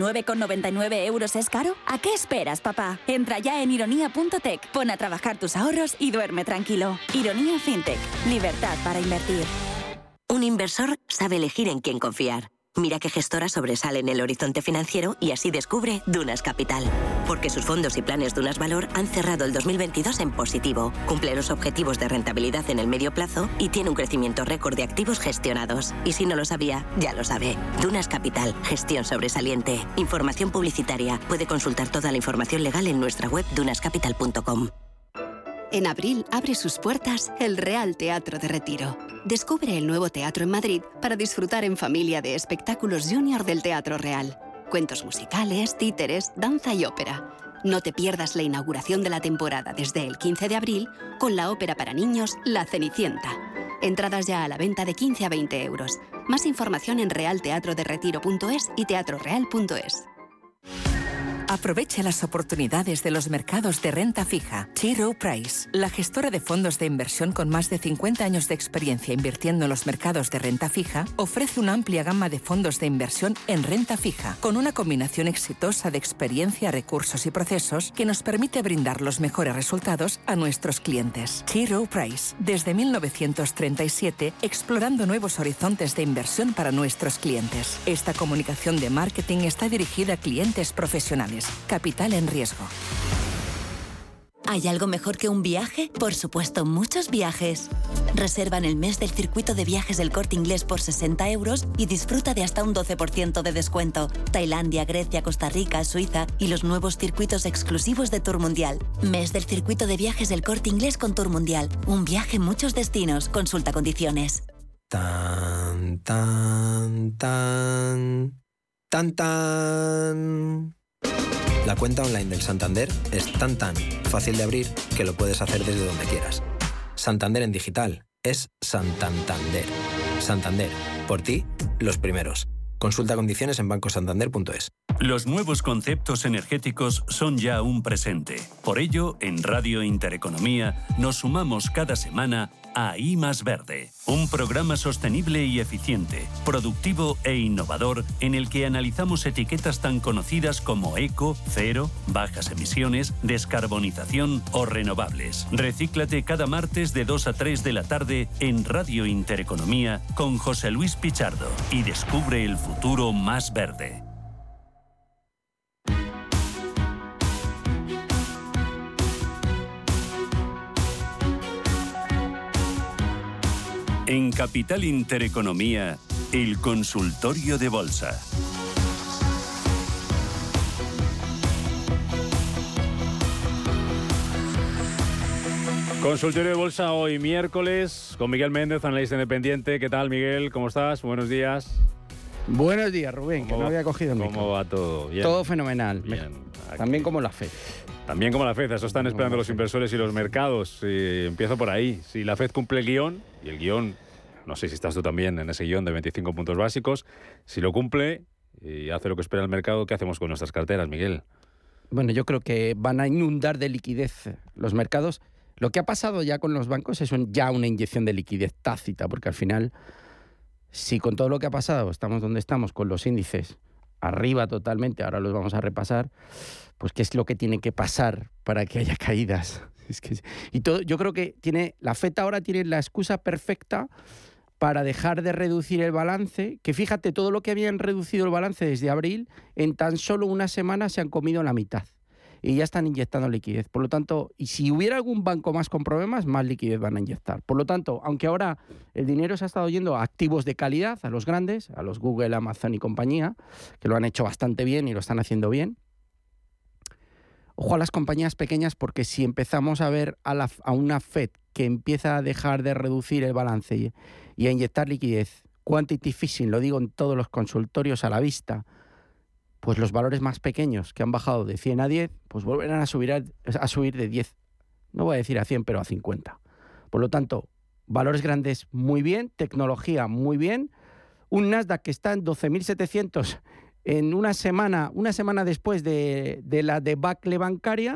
¿39,99 euros es caro? ¿A qué esperas, papá? Entra ya en ironía.tech, pon a trabajar tus ahorros y duerme tranquilo. Ironía FinTech, libertad para invertir. Un inversor sabe elegir en quién confiar. Mira qué gestora sobresale en el horizonte financiero y así descubre Dunas Capital. Porque sus fondos y planes Dunas Valor han cerrado el 2022 en positivo, cumple los objetivos de rentabilidad en el medio plazo y tiene un crecimiento récord de activos gestionados. Y si no lo sabía, ya lo sabe. Dunas Capital, gestión sobresaliente. Información publicitaria. Puede consultar toda la información legal en nuestra web dunascapital.com. En abril abre sus puertas el Real Teatro de Retiro. Descubre el nuevo teatro en Madrid para disfrutar en familia de espectáculos junior del Teatro Real. Cuentos musicales, títeres, danza y ópera. No te pierdas la inauguración de la temporada desde el 15 de abril con la ópera para niños La Cenicienta. Entradas ya a la venta de 15 a 20 euros. Más información en realteatroderetiro.es y teatroreal.es. Aprovecha las oportunidades de los mercados de renta fija. T. Rowe Price, la gestora de fondos de inversión con más de 50 años de experiencia invirtiendo en los mercados de renta fija, ofrece una amplia gama de fondos de inversión en renta fija, con una combinación exitosa de experiencia, recursos y procesos que nos permite brindar los mejores resultados a nuestros clientes. T. Rowe Price, desde 1937, explorando nuevos horizontes de inversión para nuestros clientes. Esta comunicación de marketing está dirigida a clientes profesionales. Capital en riesgo. ¿Hay algo mejor que un viaje? Por supuesto, muchos viajes. Reserva en el mes del circuito de viajes del Corte Inglés por 60 euros y disfruta de hasta un 12% de descuento. Tailandia, Grecia, Costa Rica, Suiza y los nuevos circuitos exclusivos de Tour Mundial. Mes del circuito de viajes del Corte Inglés con Tour Mundial. Un viaje, muchos destinos. Consulta condiciones. Tan, tan, tan, tan, tan. La cuenta online del Santander es tan fácil de abrir que lo puedes hacer desde donde quieras. Santander en digital es Santander. Santander, por ti, los primeros. Consulta condiciones en bancosantander.es. Los nuevos conceptos energéticos son ya un presente. Por ello, en Radio Intereconomía nos sumamos cada semana a I Más Verde, un programa sostenible y eficiente, productivo e innovador en el que analizamos etiquetas tan conocidas como eco, cero, bajas emisiones, descarbonización o renovables. Recíclate cada martes de 2 a 3 de la tarde en Radio Intereconomía con José Luis Pichardo y descubre el futuro más verde. En Capital Intereconomía, el consultorio de bolsa. Consultorio de bolsa hoy miércoles con Miguel Méndez, analista independiente. ¿Qué tal, Miguel? ¿Cómo estás? Buenos días. Buenos días, Rubén, que no había cogido el micro. ¿Cómo va todo? Bien. Todo fenomenal. Bien. También como la FED. También como la FED, eso están esperando los inversores y los mercados. Empiezo por ahí. Si la FED cumple el guión, y el guión, no sé si estás tú también en ese guión de 25 puntos básicos, si lo cumple y hace lo que espera el mercado, ¿qué hacemos con nuestras carteras, Miguel? Bueno, yo creo que van a inundar de liquidez los mercados. Lo que ha pasado ya con los bancos es ya una inyección de liquidez tácita, porque al final, si con todo lo que ha pasado estamos donde estamos, con los índices arriba totalmente, ahora los vamos a repasar, pues qué es lo que tiene que pasar para que haya caídas. Y todo, yo creo que la FED ahora tiene la excusa perfecta para dejar de reducir el balance, que fíjate, todo lo que habían reducido el balance desde abril, en tan solo una semana se han comido la mitad. Y ya están inyectando liquidez. Por lo tanto, y si hubiera algún banco más con problemas, más liquidez van a inyectar. Por lo tanto, aunque ahora el dinero se ha estado yendo a activos de calidad, a los grandes, a los Google, Amazon y compañía, que lo han hecho bastante bien y lo están haciendo bien, ojo a las compañías pequeñas, porque si empezamos a ver a una Fed que empieza a dejar de reducir el balance y a inyectar liquidez, quantity easing, lo digo en todos los consultorios a la vista, pues los valores más pequeños que han bajado de 100 a 10, pues volverán a subir de 10, no voy a decir a 100, pero a 50. Por lo tanto, valores grandes muy bien, tecnología muy bien, un Nasdaq que está en 12.700 en una semana después de la debacle bancaria.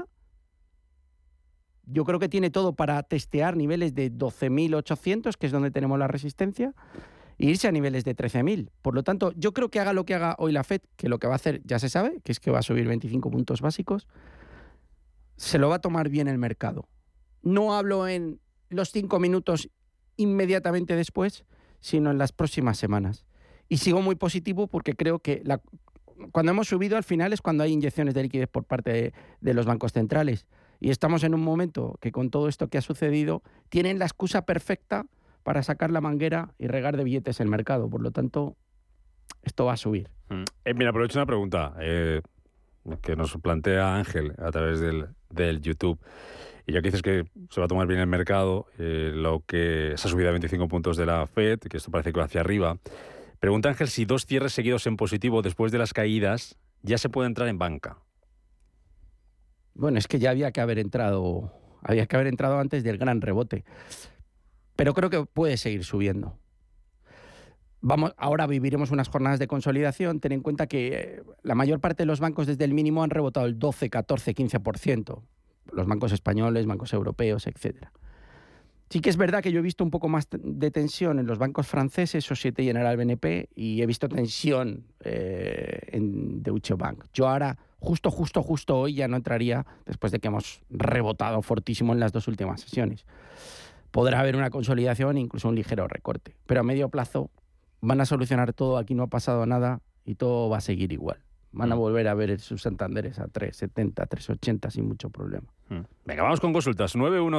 Yo creo que tiene todo para testear niveles de 12.800, que es donde tenemos la resistencia, e irse a niveles de 13.000. Por lo tanto, yo creo que haga lo que haga hoy la Fed, que lo que va a hacer ya se sabe, que es que va a subir 25 puntos básicos, se lo va a tomar bien el mercado. No hablo en los 5 minutos inmediatamente después, sino en las próximas semanas. Y sigo muy positivo porque creo que cuando hemos subido al final es cuando hay inyecciones de liquidez por parte de los bancos centrales. Y estamos en un momento que con todo esto que ha sucedido tienen la excusa perfecta para sacar la manguera y regar de billetes el mercado. Por lo tanto, esto va a subir. Mira, aprovecho una pregunta que nos plantea Ángel a través del YouTube. Y ya que dices que se va a tomar bien el mercado, lo que esa subida de 25 puntos de la Fed, que esto parece que va hacia arriba. Pregunta Ángel si 2 cierres seguidos en positivo después de las caídas ya se puede entrar en banca. Bueno, es que ya había que haber entrado antes del gran rebote. Pero creo que puede seguir subiendo. Ahora viviremos unas jornadas de consolidación. Ten en cuenta que la mayor parte de los bancos desde el mínimo han rebotado el 12, 14, 15%. Los bancos españoles, bancos europeos, etcétera. Sí que es verdad que yo he visto un poco más de tensión en los bancos franceses, Société Générale, BNP, y he visto tensión en Deutsche Bank. Yo ahora, justo hoy, ya no entraría después de que hemos rebotado fortísimo en las 2 últimas sesiones. Podrá haber una consolidación e incluso un ligero recorte, pero a medio plazo van a solucionar todo, aquí no ha pasado nada y todo va a seguir igual. Van a volver a ver sus Santanderes a 3,70, 3,80 sin mucho problema. Venga, vamos con consultas.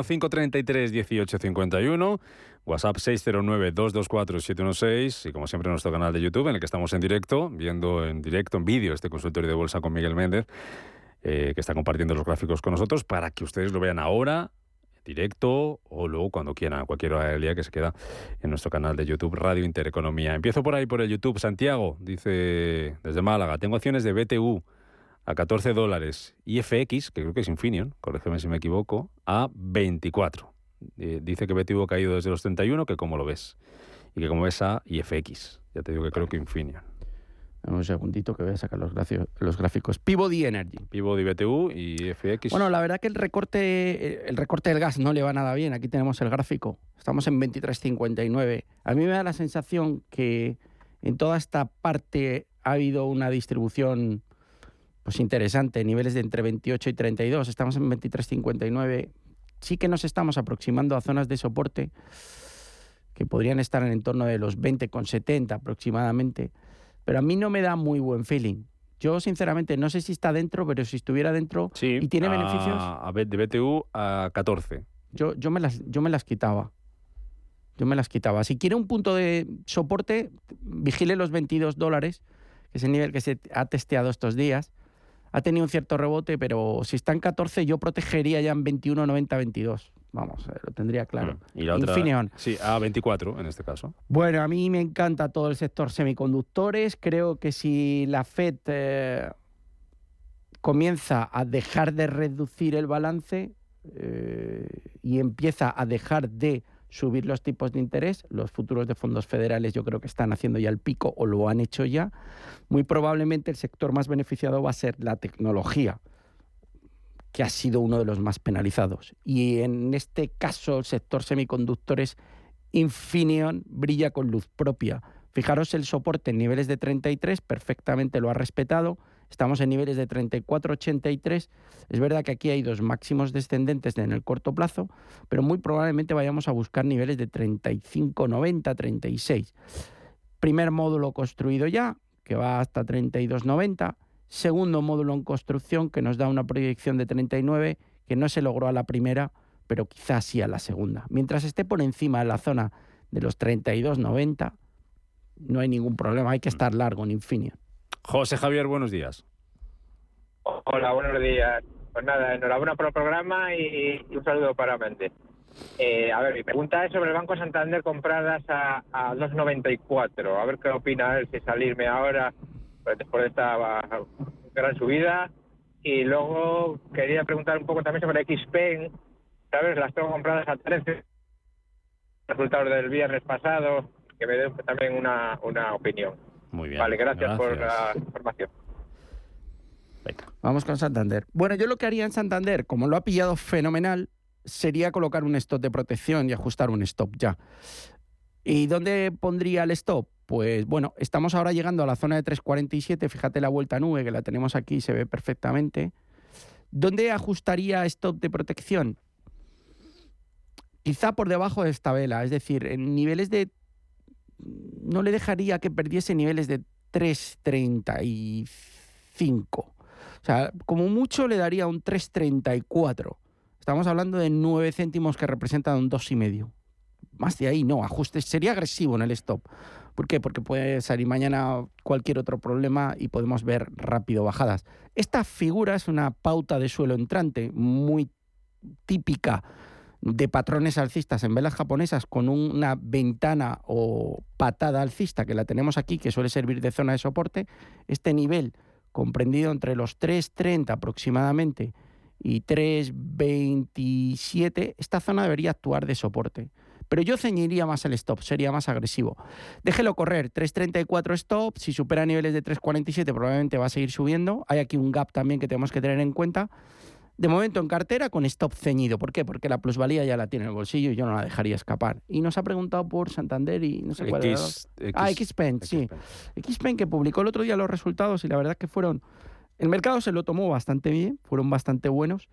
915331851, WhatsApp 609224716 y como siempre nuestro canal de YouTube en el que estamos en directo, viendo en directo, en vídeo, este consultorio de bolsa con Miguel Méndez, que está compartiendo los gráficos con nosotros para que ustedes lo vean ahora, directo o luego cuando quieran, a cualquier hora del día, que se queda en nuestro canal de YouTube Radio Intereconomía. Empiezo por ahí, por el YouTube. Santiago dice desde Málaga, tengo acciones de BTU a $14, IFX, que creo que es Infineon, corrígeme si me equivoco, a 24. Dice que BTU ha caído desde los 31, que cómo lo ves. Y que como ves a IFX. Ya te digo que creo que Infineon. Un segundito que voy a sacar los gráficos. Peabody Energy. Peabody, BTU y FX. Bueno, la verdad que el recorte del gas no le va nada bien. Aquí tenemos el gráfico. Estamos en 23,59. A mí me da la sensación que en toda esta parte ha habido una distribución pues interesante, niveles de entre 28 y 32. Estamos en 23,59. Sí que nos estamos aproximando a zonas de soporte que podrían estar en torno de los 20,70 aproximadamente. Pero a mí no me da muy buen feeling. Yo, sinceramente, no sé si está dentro, pero si estuviera dentro y tiene beneficios... De BTU a 14. Yo me las quitaba. Si quiere un punto de soporte, vigile los $22, que es el nivel que se ha testeado estos días. Ha tenido un cierto rebote, pero si está en 14, yo protegería ya en 21,90, 22. Vamos, lo tendría claro. Y la otra, Infineon. Sí, a 24 en este caso. Bueno, a mí me encanta todo el sector semiconductores. Creo que si la Fed comienza a dejar de reducir el balance y empieza a dejar de subir los tipos de interés, los futuros de fondos federales yo creo que están haciendo ya el pico o lo han hecho ya, muy probablemente el sector más beneficiado va a ser la tecnología, que ha sido uno de los más penalizados. Y en este caso, el sector semiconductores, Infineon brilla con luz propia. Fijaros el soporte en niveles de 33, perfectamente lo ha respetado, estamos en niveles de 34,83. Es verdad que aquí hay dos máximos descendentes en el corto plazo, pero muy probablemente vayamos a buscar niveles de 35,90, 36. Primer módulo construido ya, que va hasta 32,90. Segundo módulo en construcción, que nos da una proyección de 39, que no se logró a la primera, pero quizás sí a la segunda. Mientras esté por encima de la zona de los 32,90, no hay ningún problema. Hay que estar largo en Infineon. José Javier, buenos días. Hola, buenos días. Pues nada, enhorabuena por el programa y un saludo para Méndez. A ver, mi pregunta es sobre el Banco Santander compradas a 2,94. A ver qué opina él, si salirme ahora después de esta gran subida. Y luego quería preguntar un poco también sobre XPeng. ¿Sabes? Las tengo compradas a 13. Resultados del viernes pasado, que me den también una opinión. Muy bien. Vale, gracias por la información. Vamos con Santander. Bueno, yo lo que haría en Santander, como lo ha pillado fenomenal, sería colocar un stop de protección y ajustar un stop ya. ¿Y dónde pondría el stop? Pues bueno, estamos ahora llegando a la zona de 3,47. Fíjate la vuelta a nube, que la tenemos aquí, se ve perfectamente. ¿Dónde ajustaría stop de protección? Quizá por debajo de esta vela, es decir, en niveles de... No le dejaría que perdiese niveles de 3,35. O sea, como mucho le daría un 3,34. Estamos hablando de 9 céntimos que representan un 2,5. Más de ahí no, ajuste. Sería agresivo en el stop. ¿Por qué? Porque puede salir mañana cualquier otro problema y podemos ver rápido bajadas. Esta figura es una pauta de suelo entrante muy típica de patrones alcistas en velas japonesas, con una ventana o patada alcista que la tenemos aquí, que suele servir de zona de soporte. Este nivel comprendido entre los 3,30 aproximadamente y 3,27, esta zona debería actuar de soporte. Pero yo ceñiría más el stop, sería más agresivo. Déjelo correr, 3,34 stop, si supera niveles de 3,47 probablemente va a seguir subiendo. Hay aquí un gap también que tenemos que tener en cuenta. De momento en cartera con stop ceñido. ¿Por qué? Porque la plusvalía ya la tiene en el bolsillo y yo no la dejaría escapar. Y nos ha preguntado por Santander y no sé cuál era. XPeng, sí. XPeng, que publicó el otro día los resultados y la verdad es que fueron... El mercado se lo tomó bastante bien, fueron bastante buenos.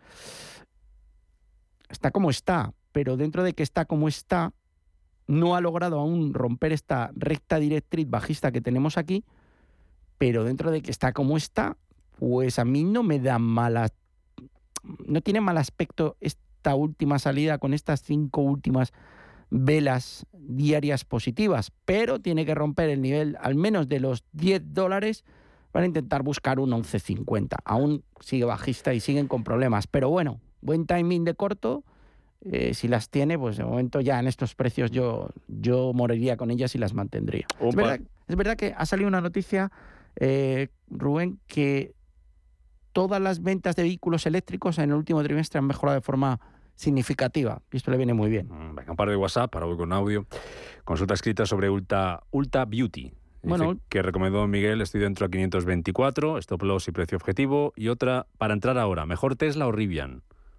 Está como está, pero dentro de que está como está, no ha logrado aún romper esta recta directriz bajista que tenemos aquí, pero dentro de que está como está, pues a mí no me da no tiene mal aspecto esta última salida con estas 5 últimas velas diarias positivas, pero tiene que romper el nivel al menos de los $10 para intentar buscar un 11,50. Aún sigue bajista y siguen con problemas, pero bueno, buen timing de corto. Si las tiene, pues de momento ya en estos precios yo moriría con ellas y las mantendría. Es verdad que ha salido una noticia, Rubén, que todas las ventas de vehículos eléctricos en el último trimestre han mejorado de forma significativa. Y esto le viene muy bien. Venga, un par de WhatsApp para hoy con audio. Consulta escrita sobre Ulta Beauty. Dice que recomendó Miguel, estoy dentro a 524, stop loss y precio objetivo. Y otra, para entrar ahora, ¿mejor Tesla o Rivian?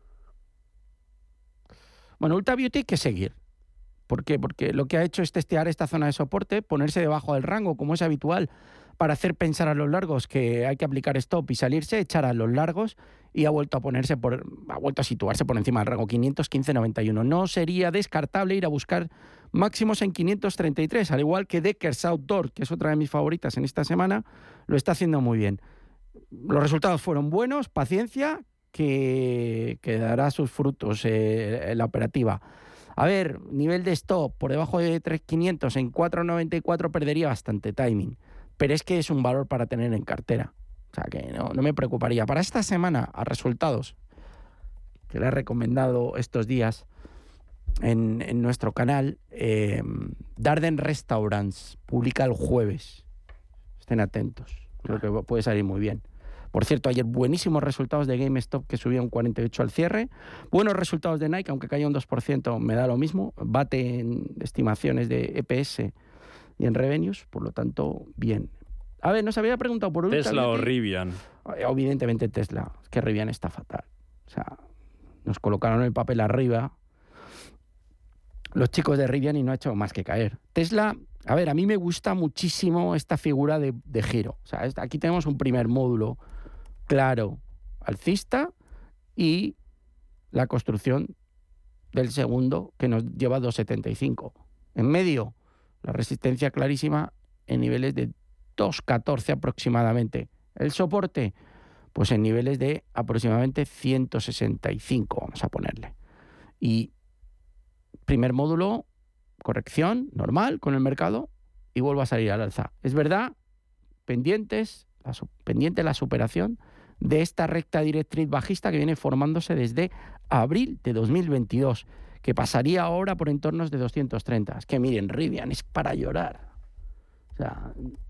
Bueno, Ulta Beauty hay que seguir. ¿Por qué? Porque lo que ha hecho es testear esta zona de soporte, ponerse debajo del rango, como es habitual, para hacer pensar a los largos que hay que aplicar stop y salirse, echar a los largos, y ha vuelto a situarse por encima del rango 515,91. No sería descartable ir a buscar máximos en 533, al igual que Deckers Outdoor, que es otra de mis favoritas en esta semana, lo está haciendo muy bien. Los resultados fueron buenos, paciencia, que dará sus frutos en la operativa. A ver, nivel de stop por debajo de 3.500 en 4.94 perdería bastante timing. Pero es que es un valor para tener en cartera. O sea que no me preocuparía. Para esta semana, a resultados que le he recomendado estos días en nuestro canal, Darden Restaurants publica el jueves. Estén atentos. Creo que puede salir muy bien. Por cierto, ayer buenísimos resultados de GameStop, que subía un 48 al cierre. Buenos resultados de Nike, aunque cayó un 2%, me da lo mismo. Bate en estimaciones de EPS y en revenues, por lo tanto, bien. A ver, nos había preguntado por Tesla o Rivian. Evidentemente Tesla. Es que Rivian está fatal. O sea, nos colocaron el papel arriba los chicos de Rivian y no ha hecho más que caer. Tesla A ver, a mí me gusta muchísimo esta figura de giro. O sea, aquí tenemos un primer módulo claro alcista y la construcción del segundo que nos lleva a 2,75. En medio, la resistencia clarísima en niveles de 2,14 aproximadamente. El soporte, pues en niveles de aproximadamente 165, vamos a ponerle. Y primer módulo, corrección normal con el mercado y vuelvo a salir al alza. Es verdad, pendiente la superación de esta recta directriz bajista que viene formándose desde abril de 2022, que pasaría ahora por entornos de 230. Es que miren, Rivian es para llorar. O sea,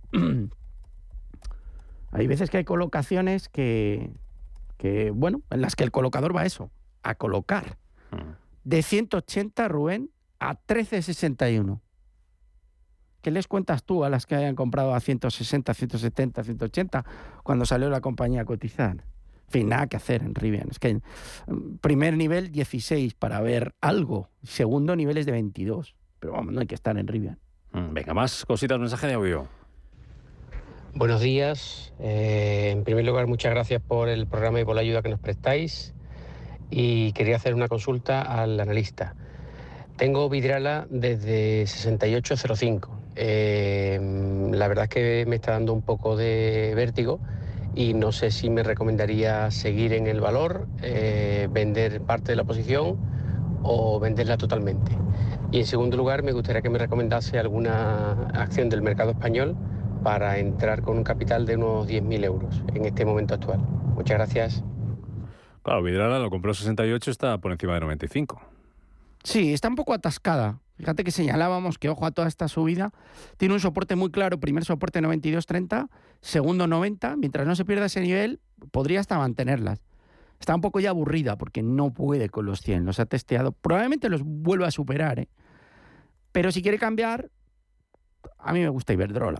hay veces que hay colocaciones que, bueno, en las que el colocador va a eso, a colocar. De 180, Rubén, a 13,61. ¿Qué les cuentas tú a las que hayan comprado a 160, 170, 180 cuando salió la compañía a cotizar? En fin, nada que hacer en Rivian. Es que primer nivel 16 para ver algo. Segundo niveles de 22. Pero vamos, no hay que estar en Rivian. Venga, más cositas, mensaje de audio. Buenos días. En primer lugar, muchas gracias por el programa y por la ayuda que nos prestáis. Y quería hacer una consulta al analista. Tengo Vidrala desde 68,05. La verdad es que me está dando un poco de vértigo y no sé si me recomendaría seguir en el valor, vender parte de la posición o venderla totalmente. Y en segundo lugar, me gustaría que me recomendase alguna acción del mercado español para entrar con un capital de unos 10.000 euros en este momento actual. Muchas gracias. Claro, Vidrala lo compró 68, está por encima de 95. Sí, está un poco atascada. Fíjate que señalábamos que, ojo a toda esta subida, tiene un soporte muy claro. Primer soporte 92,30, segundo 90. Mientras no se pierda ese nivel, podría hasta mantenerlas. Está un poco ya aburrida porque no puede con los 100. Los ha testeado. Probablemente los vuelva a superar, ¿eh? Pero si quiere cambiar, a mí me gusta Iberdrola.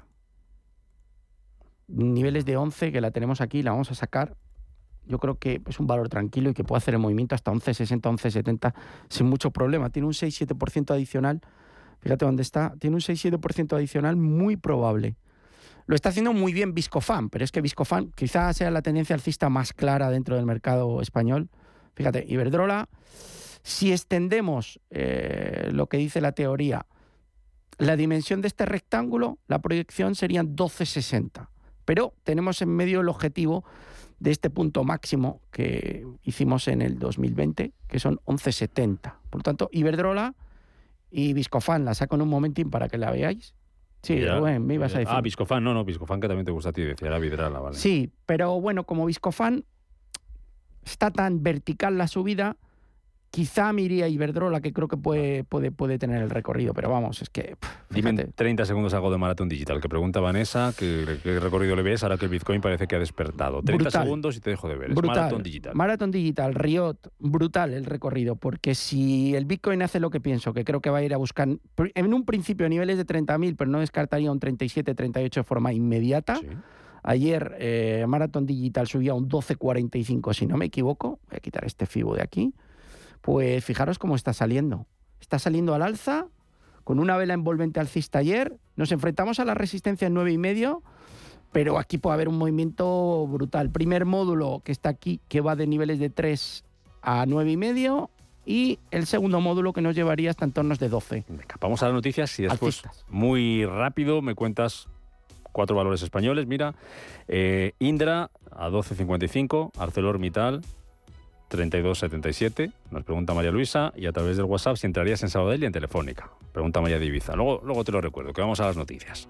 Niveles de 11, que la tenemos aquí, la vamos a sacar. Yo creo que es un valor tranquilo y que puede hacer el movimiento hasta 11,60, 11,70 sin mucho problema. Tiene un 6-7% adicional. Fíjate dónde está. Tiene un 6-7% adicional muy probable. Lo está haciendo muy bien Viscofan, pero es que Viscofan quizás sea la tendencia alcista más clara dentro del mercado español. Fíjate, Iberdrola, si extendemos lo que dice la teoría, la dimensión de este rectángulo, la proyección serían 12,60. Pero tenemos en medio el objetivo de este punto máximo que hicimos en el 2020, que son 11,70. Por lo tanto, Iberdrola y Viscofan la saco en un momentín para que la veáis. Sí, Rubén, me ibas a decir. Viscofan, no, Viscofan que también te gusta a ti, decía la Vidrala, vale. Sí, pero bueno, como Viscofan está tan vertical la subida, quizá me iría a Iberdrola, que creo que puede tener el recorrido, pero vamos, es que... Dime en 30 segundos algo de Marathon Digital, que pregunta Vanessa, ¿qué recorrido le ves ahora que el Bitcoin parece que ha despertado? 30 segundos y te dejo de ver. Brutal. Es Marathon Digital. Marathon Digital, Riot, brutal el recorrido, porque si el Bitcoin hace lo que pienso, que creo que va a ir a buscar en un principio niveles de 30.000, pero no descartaría un 37, 38 de forma inmediata. Sí. Ayer Marathon Digital subía un 12,45, si no me equivoco. Voy a quitar este FIBO de aquí. Pues fijaros cómo está saliendo. Está saliendo al alza, con una vela envolvente alcista ayer. Nos enfrentamos a la resistencia en 9,5, pero aquí puede haber un movimiento brutal. Primer módulo que está aquí, que va de niveles de 3 a 9,5, y el segundo módulo que nos llevaría hasta entornos de 12. Venga, vamos a las noticias y después, muy rápido, me cuentas 4 valores españoles. Mira, Indra a 12,55, ArcelorMittal 32,77, nos pregunta María Luisa, y a través del WhatsApp si entrarías en Sabadell y en Telefónica. Pregunta María de Ibiza. Luego te lo recuerdo, que vamos a las noticias.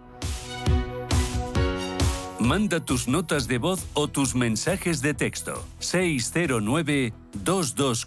Manda tus notas de voz o tus mensajes de texto. 609 22